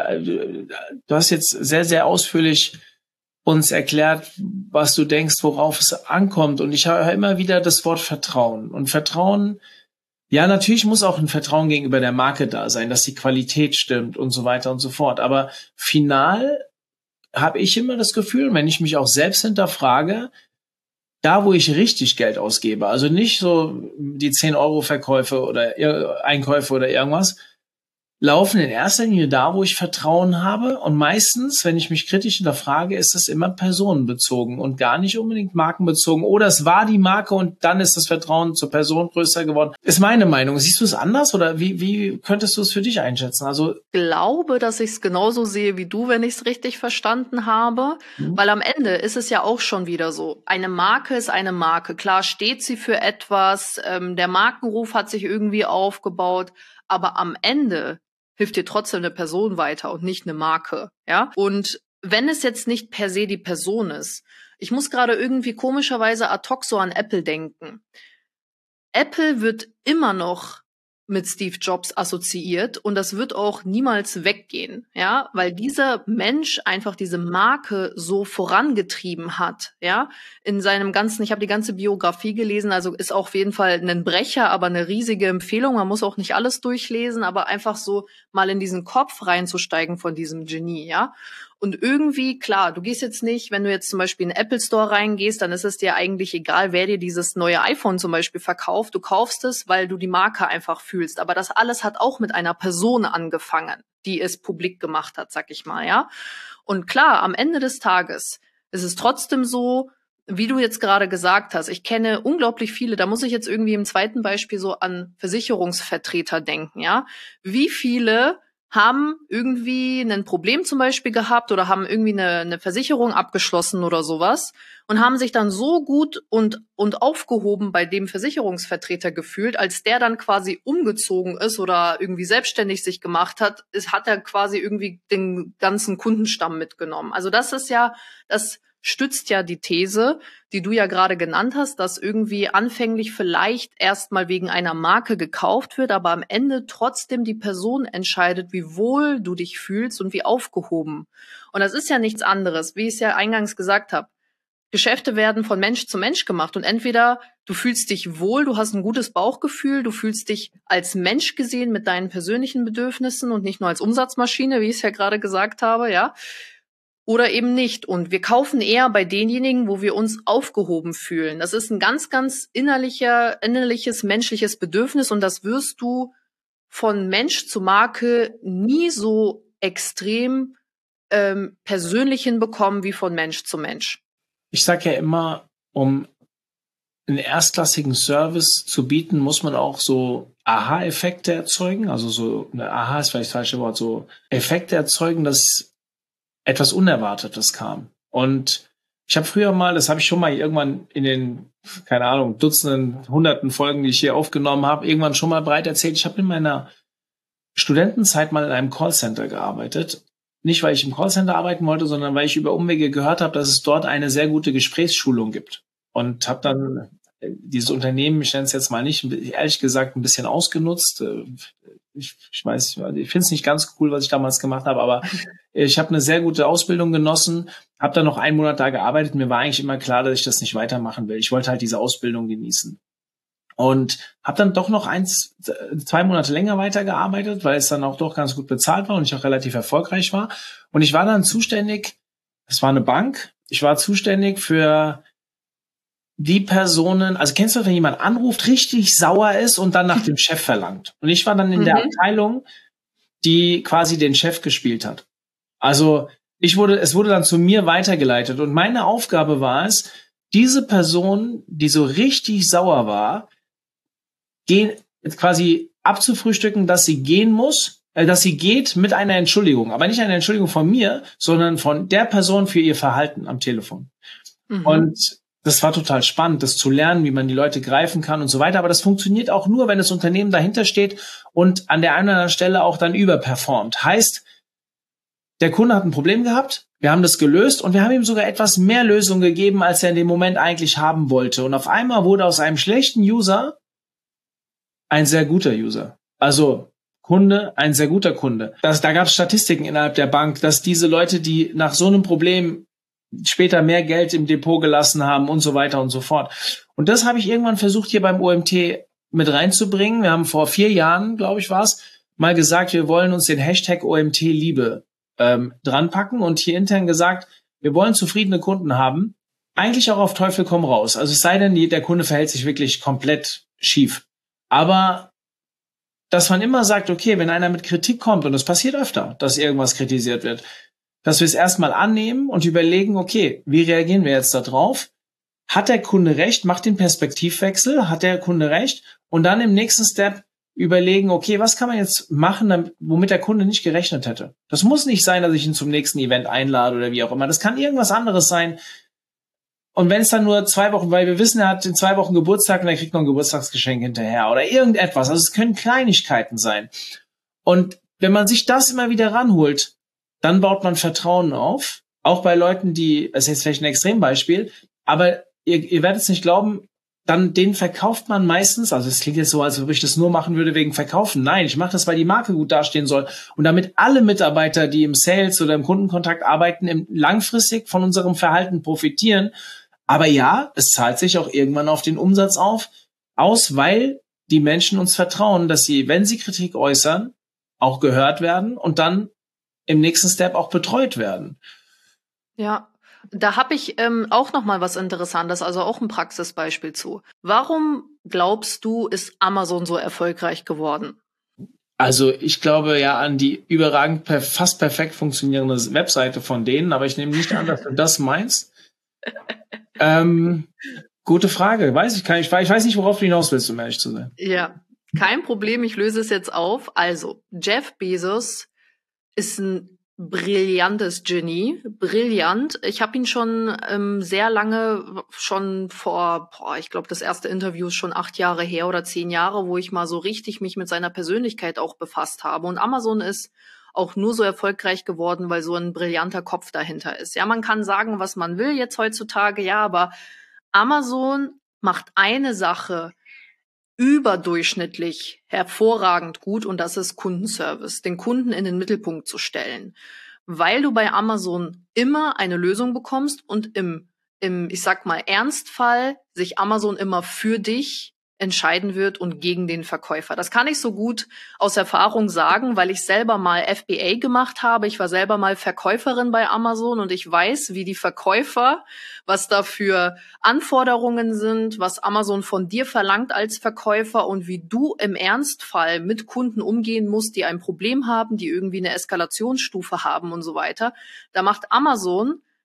S3: du hast jetzt sehr, sehr ausführlich uns erklärt, was du denkst, worauf es ankommt. Und ich höre immer wieder das Wort Vertrauen. Und Vertrauen, ja, natürlich muss auch ein Vertrauen gegenüber der Marke da sein, dass die Qualität stimmt und so weiter und so fort. Aber final habe ich immer das Gefühl, wenn ich mich auch selbst hinterfrage, da, wo ich richtig Geld ausgebe, also nicht so die 10-Euro-Verkäufe oder Einkäufe oder irgendwas, laufen in erster Linie da, wo ich Vertrauen habe. Und meistens, wenn ich mich kritisch hinterfrage, ist es immer personenbezogen und gar nicht unbedingt markenbezogen. Oder es war die Marke und dann ist das Vertrauen zur Person größer geworden. Ist meine Meinung. Siehst du es anders oder wie könntest du es für dich einschätzen? Also
S1: ich glaube, dass ich es genauso sehe wie du, wenn ich es richtig verstanden habe. Weil am Ende ist es ja auch schon wieder so. Eine Marke ist eine Marke. Klar steht sie für etwas. Der Markenruf hat sich irgendwie aufgebaut. Aber am Ende hilft dir trotzdem eine Person weiter und nicht eine Marke, ja? Und wenn es jetzt nicht per se die Person ist, ich muss gerade irgendwie komischerweise ad hoc so an Apple denken. Apple wird immer noch mit Steve Jobs assoziiert und das wird auch niemals weggehen, ja, weil dieser Mensch einfach diese Marke so vorangetrieben hat, ja, in seinem ganzen, ich habe die ganze Biografie gelesen, also ist auch auf jeden Fall ein Brecher, aber eine riesige Empfehlung, man muss auch nicht alles durchlesen, aber einfach so mal in diesen Kopf reinzusteigen von diesem Genie, ja. Und irgendwie, klar, du gehst jetzt nicht, wenn du jetzt zum Beispiel in den Apple Store reingehst, dann ist es dir eigentlich egal, wer dir dieses neue iPhone zum Beispiel verkauft. Du kaufst es, weil du die Marke einfach fühlst. Aber das alles hat auch mit einer Person angefangen, die es publik gemacht hat, sag ich mal, ja. Und klar, am Ende des Tages ist es trotzdem so, wie du jetzt gerade gesagt hast, ich kenne unglaublich viele, da muss ich jetzt irgendwie im zweiten Beispiel so an Versicherungsvertreter denken, ja. Wie viele haben irgendwie ein Problem zum Beispiel gehabt oder haben irgendwie eine Versicherung abgeschlossen oder sowas und haben sich dann so gut und aufgehoben bei dem Versicherungsvertreter gefühlt, als der dann quasi umgezogen ist oder irgendwie selbstständig sich gemacht hat, hat er quasi irgendwie den ganzen Kundenstamm mitgenommen. Also das stützt ja die These, die du ja gerade genannt hast, dass irgendwie anfänglich vielleicht erstmal wegen einer Marke gekauft wird, aber am Ende trotzdem die Person entscheidet, wie wohl du dich fühlst und wie aufgehoben. Und das ist ja nichts anderes, wie ich es ja eingangs gesagt habe. Geschäfte werden von Mensch zu Mensch gemacht und entweder du fühlst dich wohl, du hast ein gutes Bauchgefühl, du fühlst dich als Mensch gesehen mit deinen persönlichen Bedürfnissen und nicht nur als Umsatzmaschine, wie ich es ja gerade gesagt habe, ja. Oder eben nicht. Und wir kaufen eher bei denjenigen, wo wir uns aufgehoben fühlen. Das ist ein ganz, ganz innerliches, menschliches Bedürfnis und das wirst du von Mensch zu Marke nie so extrem persönlich hinbekommen wie von Mensch zu Mensch.
S3: Ich sage ja immer, um einen erstklassigen Service zu bieten, muss man auch so Aha-Effekte erzeugen, also so, Aha ist vielleicht das falsche Wort, so Effekte erzeugen, dass etwas Unerwartetes kam. Und ich habe früher mal, das habe ich schon mal irgendwann in den, keine Ahnung, Dutzenden, Hunderten Folgen, die ich hier aufgenommen habe, irgendwann schon mal breit erzählt. Ich habe in meiner Studentenzeit mal in einem Callcenter gearbeitet. Nicht, weil ich im Callcenter arbeiten wollte, sondern weil ich über Umwege gehört habe, dass es dort eine sehr gute Gesprächsschulung gibt. Und habe dann dieses Unternehmen, ich nenne es jetzt mal nicht, ehrlich gesagt ein bisschen ausgenutzt. Ich weiß, ich finde es nicht ganz cool, was ich damals gemacht habe, aber ich habe eine sehr gute Ausbildung genossen, habe dann noch 1 Monat da gearbeitet. Mir war eigentlich immer klar, dass ich das nicht weitermachen will. Ich wollte halt diese Ausbildung genießen. Und habe dann doch noch 2 Monate länger weitergearbeitet, weil es dann auch doch ganz gut bezahlt war und ich auch relativ erfolgreich war. Und ich war dann zuständig, es war eine Bank, ich war zuständig für die Personen, also kennst du, wenn jemand anruft, richtig sauer ist und dann nach dem Chef verlangt. Und ich war dann in der Abteilung, die quasi den Chef gespielt hat. Also es wurde dann zu mir weitergeleitet und meine Aufgabe war es, diese Person, die so richtig sauer war, quasi abzufrühstücken, dass sie gehen muss, dass sie geht mit einer Entschuldigung. Aber nicht eine Entschuldigung von mir, sondern von der Person für ihr Verhalten am Telefon. Und das war total spannend, das zu lernen, wie man die Leute greifen kann und so weiter. Aber das funktioniert auch nur, wenn das Unternehmen dahinter steht und an der einen oder anderen Stelle auch dann überperformt. Heißt, der Kunde hat ein Problem gehabt, wir haben das gelöst und wir haben ihm sogar etwas mehr Lösung gegeben, als er in dem Moment eigentlich haben wollte. Und auf einmal wurde aus einem schlechten User ein sehr guter User. Also Kunde, ein sehr guter Kunde. Da gab es Statistiken innerhalb der Bank, dass diese Leute, die nach so einem Problem später mehr Geld im Depot gelassen haben und so weiter und so fort. Und das habe ich irgendwann versucht, hier beim OMT mit reinzubringen. Wir haben vor 4 Jahren, glaube ich, war es, mal gesagt, wir wollen uns den Hashtag OMT Liebe dran packen und hier intern gesagt, wir wollen zufriedene Kunden haben. Eigentlich auch auf Teufel komm raus. Also es sei denn, der Kunde verhält sich wirklich komplett schief. Aber dass man immer sagt, okay, wenn einer mit Kritik kommt, und das passiert öfter, dass irgendwas kritisiert wird, dass wir es erstmal annehmen und überlegen, okay, wie reagieren wir jetzt da drauf? Hat der Kunde recht? Macht den Perspektivwechsel? Hat der Kunde recht? Und dann im nächsten Step überlegen, okay, was kann man jetzt machen, womit der Kunde nicht gerechnet hätte? Das muss nicht sein, dass ich ihn zum nächsten Event einlade oder wie auch immer. Das kann irgendwas anderes sein. Und wenn es dann nur 2 Wochen, weil wir wissen, er hat in 2 Wochen Geburtstag und er kriegt noch ein Geburtstagsgeschenk hinterher oder irgendetwas. Also es können Kleinigkeiten sein. Und wenn man sich das immer wieder ranholt, dann baut man Vertrauen auf. Auch bei Leuten, das ist jetzt vielleicht ein Extrembeispiel, aber ihr werdet es nicht glauben, dann denen verkauft man meistens, also es klingt jetzt so, als ob ich das nur machen würde wegen Verkaufen. Nein, ich mache das, weil die Marke gut dastehen soll und damit alle Mitarbeiter, die im Sales oder im Kundenkontakt arbeiten, langfristig von unserem Verhalten profitieren. Aber ja, es zahlt sich auch irgendwann auf den Umsatz aus, weil die Menschen uns vertrauen, dass sie, wenn sie Kritik äußern, auch gehört werden und dann im nächsten Step auch betreut werden.
S1: Ja, da habe ich auch noch mal was Interessantes, also auch ein Praxisbeispiel zu. Warum glaubst du, ist Amazon so erfolgreich geworden?
S3: Also ich glaube ja an die überragend fast perfekt funktionierende Webseite von denen, aber ich nehme nicht an, dass du das meinst. Gute Frage. Ich weiß nicht, worauf du hinaus willst, um ehrlich zu sein.
S1: Ja, kein Problem, ich löse es jetzt auf. Also, Jeff Bezos ist ein brillantes Genie, brillant. Ich habe ihn schon sehr lange, schon vor, ich glaube, das erste Interview ist schon 8 Jahre her oder 10 Jahre, wo ich mal so richtig mich mit seiner Persönlichkeit auch befasst habe. Und Amazon ist auch nur so erfolgreich geworden, weil so ein brillanter Kopf dahinter ist. Ja, man kann sagen, was man will jetzt heutzutage, ja, aber Amazon macht eine Sache überdurchschnittlich hervorragend gut und das ist Kundenservice, den Kunden in den Mittelpunkt zu stellen, weil du bei Amazon immer eine Lösung bekommst und im ich sag mal, Ernstfall sich Amazon immer für dich entscheiden wird und gegen den Verkäufer. Das kann ich so gut aus Erfahrung sagen, weil ich selber mal FBA gemacht habe. Ich war selber mal Verkäuferin bei Amazon und ich weiß, wie die Verkäufer, was da für Anforderungen sind, was Amazon von dir verlangt als Verkäufer und wie du im Ernstfall mit Kunden umgehen musst, die ein Problem haben, die irgendwie eine Eskalationsstufe haben und so weiter. Da macht Amazon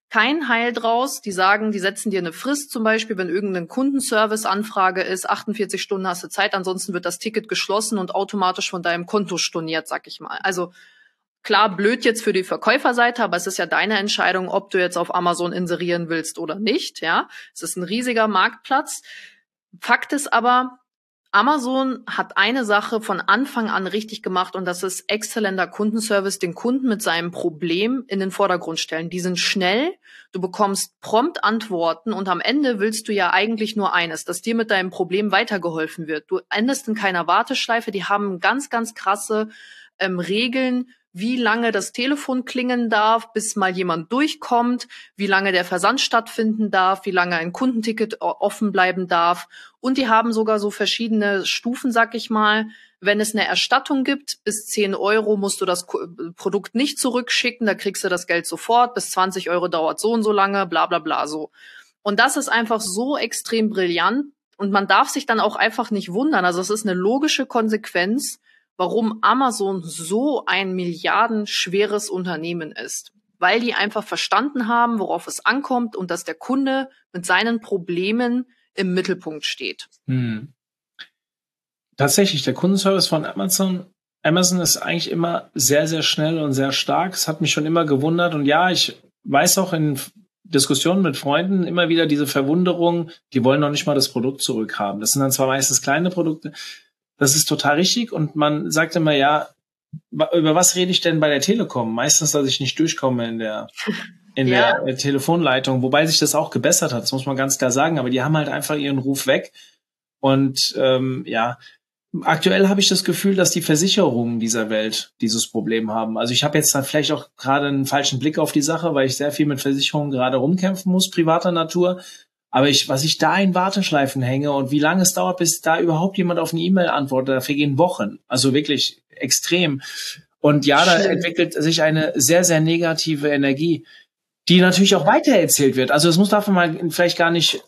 S1: kein Heil draus. Die sagen, die setzen dir eine Frist, zum Beispiel, wenn irgendeine Kundenservice-Anfrage ist, 48 Stunden hast du Zeit, ansonsten wird das Ticket geschlossen und automatisch von deinem Konto storniert, sag ich mal. Also klar, blöd jetzt für die Verkäuferseite, aber es ist ja deine Entscheidung, ob du jetzt auf Amazon inserieren willst oder nicht, ja. Es ist ein riesiger Marktplatz. Fakt ist aber, Amazon hat eine Sache von Anfang an richtig gemacht und das ist exzellenter Kundenservice, den Kunden mit seinem Problem in den Vordergrund stellen. Die sind schnell, du bekommst prompt Antworten und am Ende willst du ja eigentlich nur eines, dass dir mit deinem Problem weitergeholfen wird. Du endest in keiner Warteschleife, die haben ganz, ganz krasse Regeln, wie lange das Telefon klingeln darf, bis mal jemand durchkommt, wie lange der Versand stattfinden darf, wie lange ein Kundenticket offen bleiben darf. Und die haben sogar so verschiedene Stufen, sag ich mal. Wenn es eine Erstattung gibt, bis 10 Euro musst du das Produkt nicht zurückschicken, da kriegst du das Geld sofort, bis 20 Euro dauert so und so lange, bla bla bla so. Und das ist einfach so extrem brillant und man darf sich dann auch einfach nicht wundern. Also es ist eine logische Konsequenz, warum Amazon so ein milliardenschweres Unternehmen ist. Weil die einfach verstanden haben, worauf es ankommt und dass der Kunde mit seinen Problemen im Mittelpunkt steht.
S3: Tatsächlich, der Kundenservice von Amazon ist eigentlich immer sehr, sehr schnell und sehr stark. Es hat mich schon immer gewundert. Und ja, ich weiß auch in Diskussionen mit Freunden immer wieder diese Verwunderung, die wollen noch nicht mal das Produkt zurückhaben. Das sind dann zwar meistens kleine Produkte. Das ist total richtig. Und man sagt immer, ja, über was rede ich denn bei der Telekom? Meistens, dass ich nicht durchkomme in der Telefonleitung, wobei sich das auch gebessert hat, das muss man ganz klar sagen. Aber die haben halt einfach ihren Ruf weg. Und aktuell habe ich das Gefühl, dass die Versicherungen dieser Welt dieses Problem haben. Also ich habe jetzt dann vielleicht auch gerade einen falschen Blick auf die Sache, weil ich sehr viel mit Versicherungen gerade rumkämpfen muss, privater Natur. Aber was ich da in Warteschleifen hänge und wie lange es dauert, bis da überhaupt jemand auf eine E-Mail antwortet, da vergehen Wochen. Also wirklich extrem. Und ja, da entwickelt sich eine sehr, sehr negative Energie, die natürlich auch weitererzählt wird. Also das darf man mal vielleicht gar nicht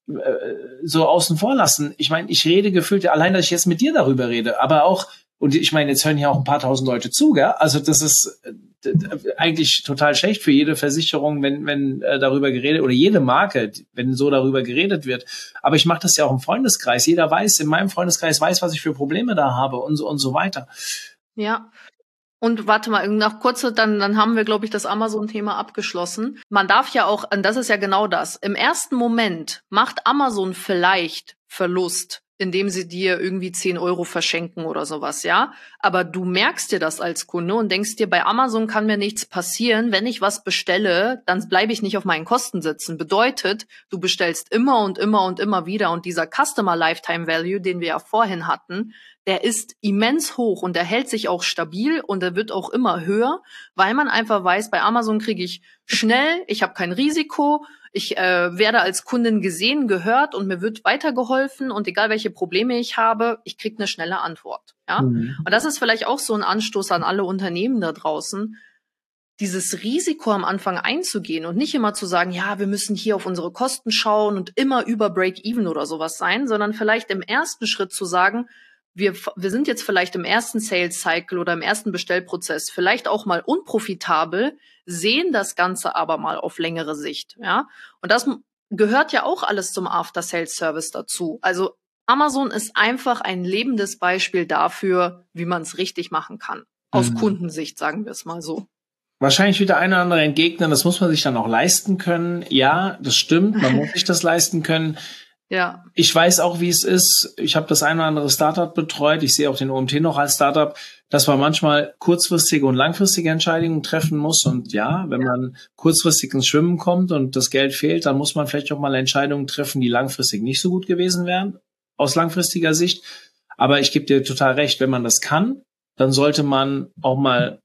S3: so außen vor lassen. Ich meine, ich rede gefühlt, allein, dass ich jetzt mit dir darüber rede, aber auch, und ich meine, jetzt hören hier auch ein paar tausend Leute zu, gell? Also das ist eigentlich total schlecht für jede Versicherung, wenn darüber geredet, oder jede Marke, wenn so darüber geredet wird. Aber ich mache das ja auch im Freundeskreis. Jeder weiß, in meinem Freundeskreis weiß, was ich für Probleme da habe und so weiter.
S1: Ja. Und warte mal, noch kurze, dann haben wir, glaube ich, das Amazon-Thema abgeschlossen. Man darf ja auch, und das ist ja genau das, im ersten Moment macht Amazon vielleicht Verlust, indem sie dir irgendwie 10 Euro verschenken oder sowas, ja. Aber du merkst dir das als Kunde und denkst dir, bei Amazon kann mir nichts passieren. Wenn ich was bestelle, dann bleibe ich nicht auf meinen Kosten sitzen. Bedeutet, du bestellst immer und immer und immer wieder und dieser Customer Lifetime Value, den wir ja vorhin hatten, der ist immens hoch und der hält sich auch stabil und der wird auch immer höher, weil man einfach weiß, bei Amazon kriege ich schnell, ich habe kein Risiko, ich werde als Kundin gesehen, gehört und mir wird weitergeholfen und egal welche Probleme ich habe, ich kriege eine schnelle Antwort. Ja? Und das ist vielleicht auch so ein Anstoß an alle Unternehmen da draußen, dieses Risiko am Anfang einzugehen und nicht immer zu sagen, ja, wir müssen hier auf unsere Kosten schauen und immer über Break-Even oder sowas sein, sondern vielleicht im ersten Schritt zu sagen, wir sind jetzt vielleicht im ersten Sales-Cycle oder im ersten Bestellprozess vielleicht auch mal unprofitabel, sehen das Ganze aber mal auf längere Sicht, ja. Und das gehört ja auch alles zum After-Sales-Service dazu. Also Amazon ist einfach ein lebendes Beispiel dafür, wie man es richtig machen kann. Aus Kundensicht, sagen wir es mal so.
S3: Wahrscheinlich wieder eine oder andere entgegnen, das muss man sich dann auch leisten können. Ja, das stimmt, man muss sich das leisten können.
S1: Ja.
S3: Ich weiß auch, wie es ist. Ich habe das eine oder andere Startup betreut. Ich sehe auch den OMT noch als Startup, dass man manchmal kurzfristige und langfristige Entscheidungen treffen muss. Und ja, wenn man kurzfristig ins Schwimmen kommt und das Geld fehlt, dann muss man vielleicht auch mal Entscheidungen treffen, die langfristig nicht so gut gewesen wären, aus langfristiger Sicht. Aber ich gebe dir total recht, wenn man das kann, dann sollte man auch mal,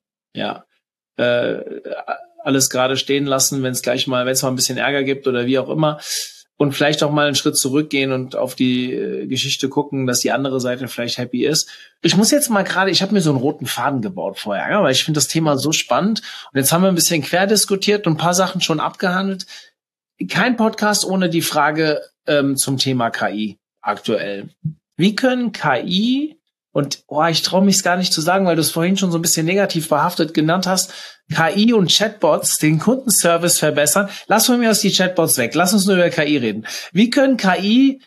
S3: alles gerade stehen lassen, wenn es mal ein bisschen Ärger gibt oder wie auch immer. Und vielleicht auch mal einen Schritt zurückgehen und auf die Geschichte gucken, dass die andere Seite vielleicht happy ist. Ich muss jetzt mal ich habe mir so einen roten Faden gebaut vorher, ja, weil ich finde das Thema so spannend. Und jetzt haben wir ein bisschen quer diskutiert und ein paar Sachen schon abgehandelt. Kein Podcast ohne die Frage zum Thema KI aktuell. Wie können KI Und ich traue mich es gar nicht zu sagen, weil du es vorhin schon so ein bisschen negativ behaftet genannt hast. KI und Chatbots den Kundenservice verbessern. Lass von mir aus die Chatbots weg. Lass uns nur über KI reden. Wie kann KI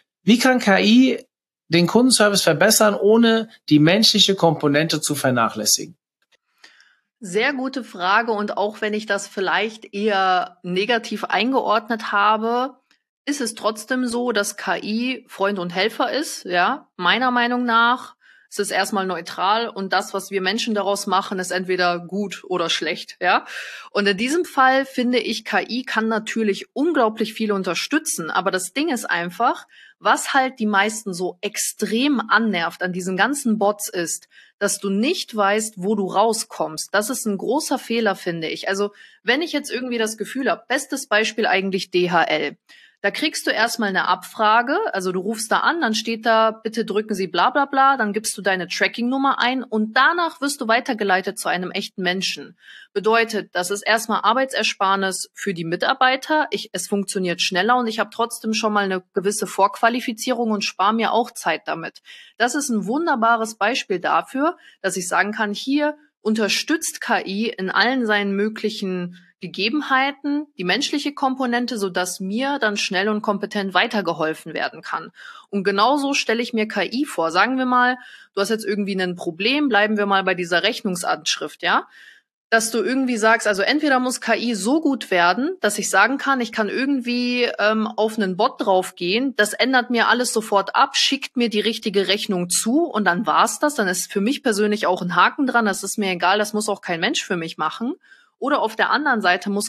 S3: den Kundenservice verbessern, ohne die menschliche Komponente zu vernachlässigen?
S1: Sehr gute Frage. Und auch wenn ich das vielleicht eher negativ eingeordnet habe, ist es trotzdem so, dass KI Freund und Helfer ist, ja, meiner Meinung nach. Es ist erstmal neutral und das, was wir Menschen daraus machen, ist entweder gut oder schlecht, ja. Und in diesem Fall finde ich, KI kann natürlich unglaublich viel unterstützen, aber das Ding ist einfach, was halt die meisten so extrem annervt an diesen ganzen Bots ist, dass du nicht weißt, wo du rauskommst. Das ist ein großer Fehler, finde ich. Also, wenn ich jetzt irgendwie das Gefühl habe, bestes Beispiel eigentlich DHL. Da kriegst du erstmal eine Abfrage, also du rufst da an, dann steht da, bitte drücken Sie bla bla bla, dann gibst du deine Tracking-Nummer ein und danach wirst du weitergeleitet zu einem echten Menschen. Bedeutet, das ist erstmal Arbeitsersparnis für die Mitarbeiter, es funktioniert schneller und ich habe trotzdem schon mal eine gewisse Vorqualifizierung und spare mir auch Zeit damit. Das ist ein wunderbares Beispiel dafür, dass ich sagen kann, hier unterstützt KI in allen seinen möglichen Gegebenheiten, die menschliche Komponente, sodass mir dann schnell und kompetent weitergeholfen werden kann. Und genauso stelle ich mir KI vor. Sagen wir mal, du hast jetzt irgendwie ein Problem, bleiben wir mal bei dieser Rechnungsanschrift, ja? Dass du irgendwie sagst, also entweder muss KI so gut werden, dass ich sagen kann, ich kann irgendwie auf einen Bot draufgehen, das ändert mir alles sofort ab, schickt mir die richtige Rechnung zu und dann war's das. Dann ist für mich persönlich auch ein Haken dran, das ist mir egal, das muss auch kein Mensch für mich machen. Oder auf der anderen Seite muss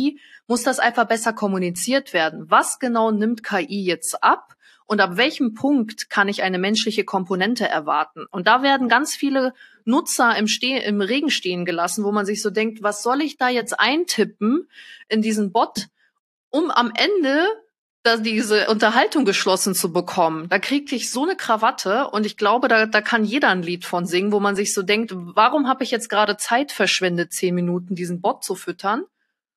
S1: das einfach besser kommuniziert werden. Was genau nimmt KI jetzt ab? Und ab welchem Punkt kann ich eine menschliche Komponente erwarten? Und da werden ganz viele Nutzer im Regen stehen gelassen, wo man sich so denkt, was soll ich da jetzt eintippen in diesen Bot, um am Ende da diese Unterhaltung geschlossen zu bekommen. Da kriegte ich so eine Krawatte und ich glaube, da kann jeder ein Lied von singen, wo man sich so denkt, warum habe ich jetzt gerade Zeit verschwendet, 10 Minuten diesen Bot zu füttern,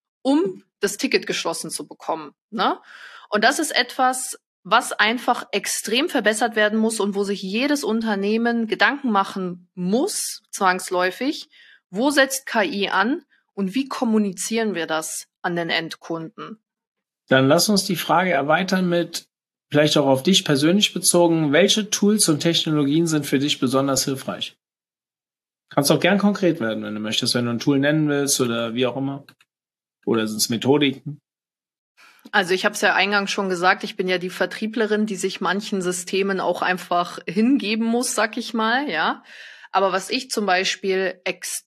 S1: um das Ticket geschlossen zu bekommen, ne? Und das ist etwas, was einfach extrem verbessert werden muss und wo sich jedes Unternehmen Gedanken machen muss, zwangsläufig, wo setzt KI an und wie kommunizieren wir das an den Endkunden?
S3: Dann lass uns die Frage erweitern mit, vielleicht auch auf dich persönlich bezogen, welche Tools und Technologien sind für dich besonders hilfreich? Kannst auch gern konkret werden, wenn du möchtest, wenn du ein Tool nennen willst oder wie auch immer. Oder sind es Methodiken?
S1: Also ich habe es ja eingangs schon gesagt, ich bin ja die Vertrieblerin, die sich manchen Systemen auch einfach hingeben muss, sag ich mal, ja. Aber was ich zum Beispiel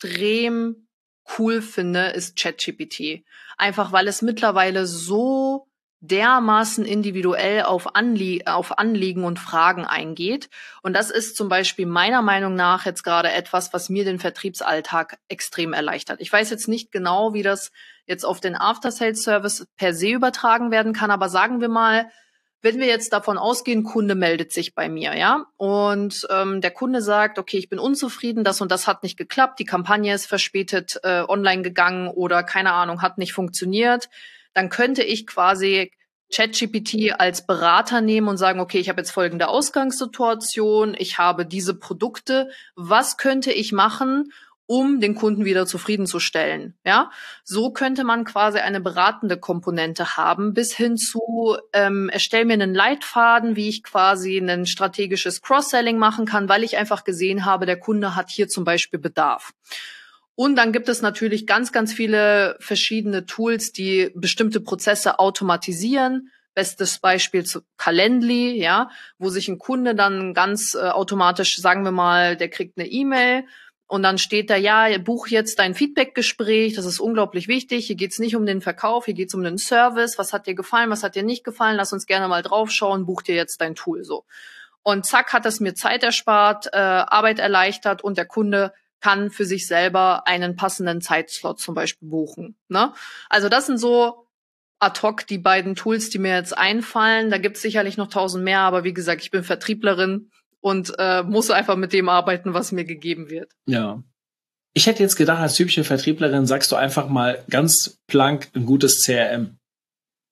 S1: extrem cool finde, ist ChatGPT. Einfach weil es mittlerweile so dermaßen individuell auf Anliegen und Fragen eingeht. Und das ist zum Beispiel meiner Meinung nach jetzt gerade etwas, was mir den Vertriebsalltag extrem erleichtert. Ich weiß jetzt nicht genau, wie das jetzt auf den After-Sales-Service per se übertragen werden kann, aber sagen wir mal, wenn wir jetzt davon ausgehen, Kunde meldet sich bei mir, ja, und der Kunde sagt, okay, ich bin unzufrieden, das und das hat nicht geklappt, die Kampagne ist verspätet online gegangen oder keine Ahnung, hat nicht funktioniert, dann könnte ich quasi ChatGPT als Berater nehmen und sagen, okay, ich habe jetzt folgende Ausgangssituation, ich habe diese Produkte, was könnte ich machen, um den Kunden wieder zufriedenzustellen. Ja, so könnte man quasi eine beratende Komponente haben, bis hin zu erstell mir einen Leitfaden, wie ich quasi ein strategisches Cross-Selling machen kann, weil ich einfach gesehen habe, der Kunde hat hier zum Beispiel Bedarf. Und dann gibt es natürlich ganz, ganz viele verschiedene Tools, die bestimmte Prozesse automatisieren. Bestes Beispiel zu Calendly, ja, wo sich ein Kunde dann ganz automatisch, sagen wir mal, der kriegt eine E-Mail und dann steht da, ja, buch jetzt dein Feedbackgespräch, das ist unglaublich wichtig. Hier geht's nicht um den Verkauf, hier geht's um den Service. Was hat dir gefallen, was hat dir nicht gefallen? Lass uns gerne mal draufschauen, buch dir jetzt dein Tool so. Und zack, hat es mir Zeit erspart, Arbeit erleichtert und der Kunde kann für sich selber einen passenden Zeitslot zum Beispiel buchen. Ne? Also das sind so ad hoc die beiden Tools, die mir jetzt einfallen. Da gibt's sicherlich noch 1000 mehr, aber wie gesagt, ich bin Vertrieblerin und muss einfach mit dem arbeiten, was mir gegeben wird.
S3: Ja. Ich hätte jetzt gedacht, als typische Vertrieblerin sagst du einfach mal ganz blank ein gutes CRM.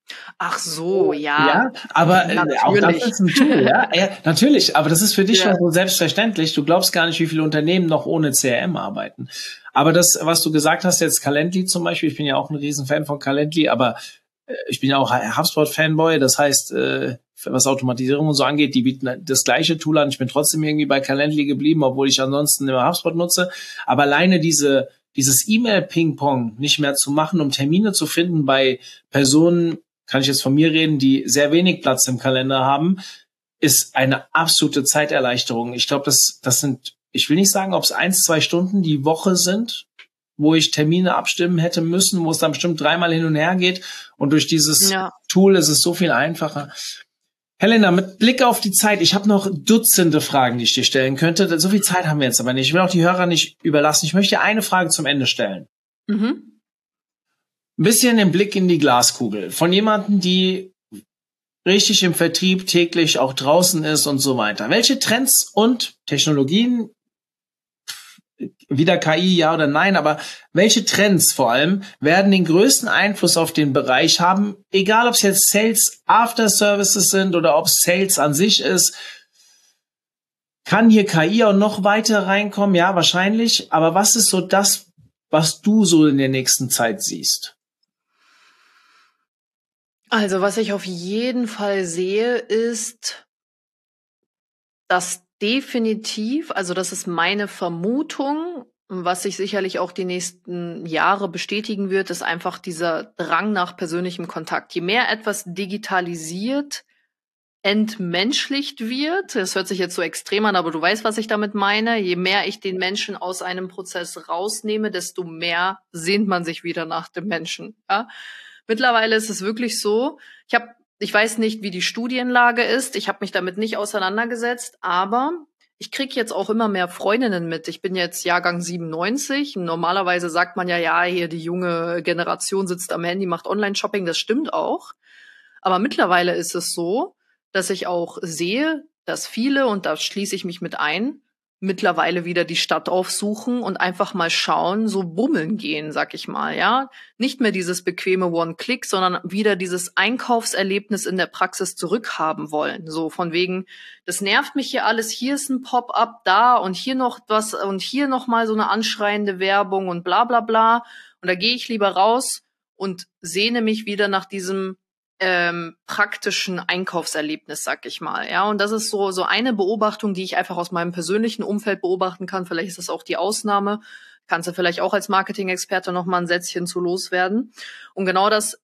S1: Ach so,
S3: Ja, aber auch das
S1: natürlich.
S3: ist ein Tool, ja. Ja, natürlich, aber das ist für dich
S1: Ja.
S3: schon so selbstverständlich. Du glaubst gar nicht, wie viele Unternehmen noch ohne CRM arbeiten. Aber das, was du gesagt hast, jetzt Calendly zum Beispiel, ich bin ja auch ein Riesenfan von Calendly, aber ich bin ja auch HubSpot-Fanboy, das heißt, was Automatisierung und so angeht, die bieten das gleiche Tool an. Ich bin trotzdem irgendwie bei Calendly geblieben, obwohl ich ansonsten immer HubSpot nutze. Aber alleine dieses E-Mail-Ping-Pong nicht mehr zu machen, um Termine zu finden bei Personen, kann ich jetzt von mir reden, die sehr wenig Platz im Kalender haben, ist eine absolute Zeiterleichterung. Ich glaube, das sind, ich will nicht sagen, ob es 1-2 Stunden die Woche sind, wo ich Termine abstimmen hätte müssen, wo es dann bestimmt 3-mal hin und her geht. Und durch dieses Tool ist es so viel einfacher. Helena, mit Blick auf die Zeit, ich habe noch Dutzende Fragen, die ich dir stellen könnte. So viel Zeit haben wir jetzt aber nicht. Ich will auch die Hörer nicht überlassen. Ich möchte eine Frage zum Ende stellen.
S1: Mhm.
S3: Ein bisschen den Blick in die Glaskugel. Von jemandem, die richtig im Vertrieb täglich auch draußen ist und so weiter. Welche Trends und Technologien, wieder KI, ja oder nein, aber welche Trends vor allem werden den größten Einfluss auf den Bereich haben, egal ob es jetzt Sales After Services sind oder ob es Sales an sich ist? Kann hier KI auch noch weiter reinkommen? Ja, wahrscheinlich. Aber was ist so das, was du so in der nächsten Zeit siehst?
S1: Also, was ich auf jeden Fall sehe, ist, dass definitiv, also das ist meine Vermutung, was sich sicherlich auch die nächsten Jahre bestätigen wird, ist einfach dieser Drang nach persönlichem Kontakt. Je mehr etwas digitalisiert, entmenschlicht wird, das hört sich jetzt so extrem an, aber du weißt, was ich damit meine, je mehr ich den Menschen aus einem Prozess rausnehme, desto mehr sehnt man sich wieder nach dem Menschen. Ja? Mittlerweile ist es wirklich so, ich weiß nicht, wie die Studienlage ist, ich habe mich damit nicht auseinandergesetzt, aber ich krieg jetzt auch immer mehr Freundinnen mit. Ich bin jetzt Jahrgang 97. Normalerweise sagt man ja, hier die junge Generation sitzt am Handy, macht Online-Shopping, das stimmt auch. Aber mittlerweile ist es so, dass ich auch sehe, dass viele, und da schließe ich mich mit ein, mittlerweile wieder die Stadt aufsuchen und einfach mal schauen, so bummeln gehen, sag ich mal, ja. Nicht mehr dieses bequeme One-Click, sondern wieder dieses Einkaufserlebnis in der Praxis zurückhaben wollen. So von wegen, das nervt mich hier alles, hier ist ein Pop-up da und hier noch was und hier noch mal so eine anschreiende Werbung und bla bla bla. Und da gehe ich lieber raus und sehne mich wieder nach diesem praktischen Einkaufserlebnis, sag ich mal. Ja, und das ist so eine Beobachtung, die ich einfach aus meinem persönlichen Umfeld beobachten kann. Vielleicht ist das auch die Ausnahme. Kannst du vielleicht auch als Marketing-Experte noch mal ein Sätzchen zu loswerden. Und genau das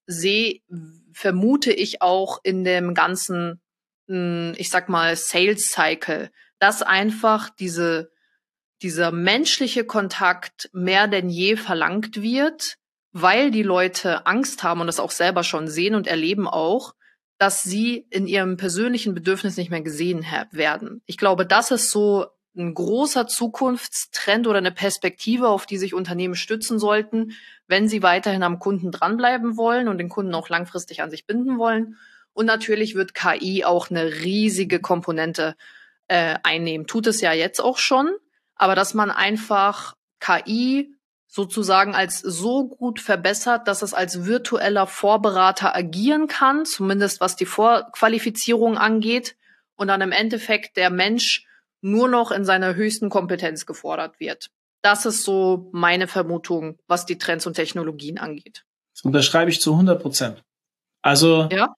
S1: vermute ich auch in dem ganzen, ich sag mal, Sales-Cycle, dass einfach dieser menschliche Kontakt mehr denn je verlangt wird, weil die Leute Angst haben und das auch selber schon sehen und erleben auch, dass sie in ihrem persönlichen Bedürfnis nicht mehr gesehen werden. Ich glaube, das ist so ein großer Zukunftstrend oder eine Perspektive, auf die sich Unternehmen stützen sollten, wenn sie weiterhin am Kunden dranbleiben wollen und den Kunden auch langfristig an sich binden wollen. Und natürlich wird KI auch eine riesige Komponente einnehmen. Tut es ja jetzt auch schon, aber dass man einfach KI sozusagen als so gut verbessert, dass es als virtueller Vorberater agieren kann, zumindest was die Vorqualifizierung angeht, und dann im Endeffekt der Mensch nur noch in seiner höchsten Kompetenz gefordert wird. Das ist so meine Vermutung, was die Trends und Technologien angeht.
S3: Das unterschreibe ich zu 100%. Also,
S1: ja?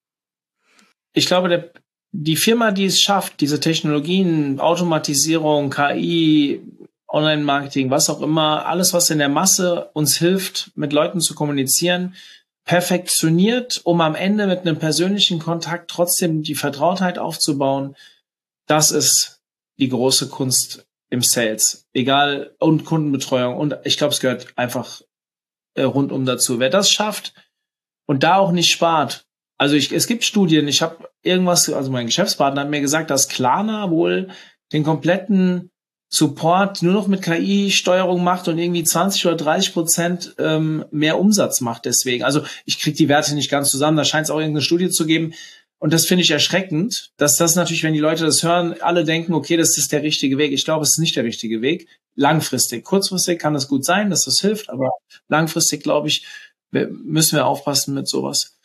S3: Ich glaube, die Firma, die es schafft, diese Technologien, Automatisierung, KI, Online-Marketing, was auch immer, alles, was in der Masse uns hilft, mit Leuten zu kommunizieren, perfektioniert, um am Ende mit einem persönlichen Kontakt trotzdem die Vertrautheit aufzubauen. Das ist die große Kunst im Sales. Egal, und Kundenbetreuung. Und ich glaube, es gehört einfach rundum dazu. Wer das schafft und da auch nicht spart. Also es gibt Studien, ich habe irgendwas, also mein Geschäftspartner hat mir gesagt, dass Klarna wohl den kompletten Support nur noch mit KI-Steuerung macht und irgendwie 20 oder 30% mehr Umsatz macht deswegen. Also ich kriege die Werte nicht ganz zusammen, da scheint es auch irgendeine Studie zu geben. Und das finde ich erschreckend, dass das natürlich, wenn die Leute das hören, alle denken, okay, das ist der richtige Weg. Ich glaube, es ist nicht der richtige Weg. Langfristig. Kurzfristig kann es gut sein, dass das hilft, aber langfristig, glaube ich, müssen wir aufpassen mit sowas.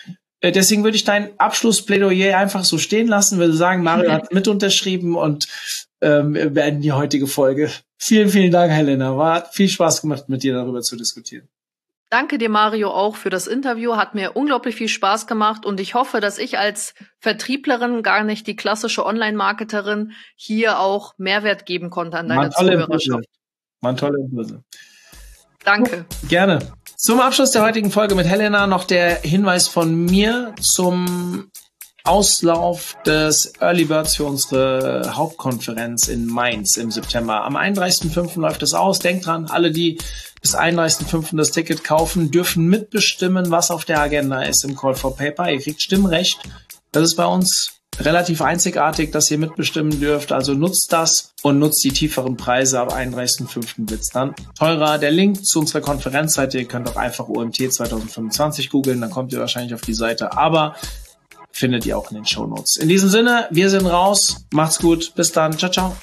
S3: Deswegen würde ich dein Abschlussplädoyer einfach so stehen lassen, würde sagen, Mario hat mit unterschrieben und wir beenden die heutige Folge. Vielen, vielen Dank, Helena. Hat viel Spaß gemacht, mit dir darüber zu diskutieren.
S1: Danke dir, Mario, auch für das Interview. Hat mir unglaublich viel Spaß gemacht und ich hoffe, dass ich als Vertrieblerin, gar nicht die klassische Online-Marketerin, hier auch Mehrwert geben konnte an deine Zuhörerschaft.
S3: Waren tolle Impulse.
S1: Danke.
S3: Gerne. Zum Abschluss der heutigen Folge mit Helena noch der Hinweis von mir zum Auslauf des Early Birds für unsere Hauptkonferenz in Mainz im September. Am 31.05. läuft es aus. Denkt dran, alle, die bis 31.05. das Ticket kaufen, dürfen mitbestimmen, was auf der Agenda ist im Call for Paper. Ihr kriegt Stimmrecht. Das ist bei uns relativ einzigartig, dass ihr mitbestimmen dürft. Also nutzt das und nutzt die tieferen Preise. Ab 31.05. wird's dann teurer. Der Link zu unserer Konferenzseite, ihr könnt auch einfach OMT 2025 googeln, dann kommt ihr wahrscheinlich auf die Seite. Aber findet ihr auch in den Shownotes. In diesem Sinne, wir sind raus. Macht's gut. Bis dann. Ciao, ciao.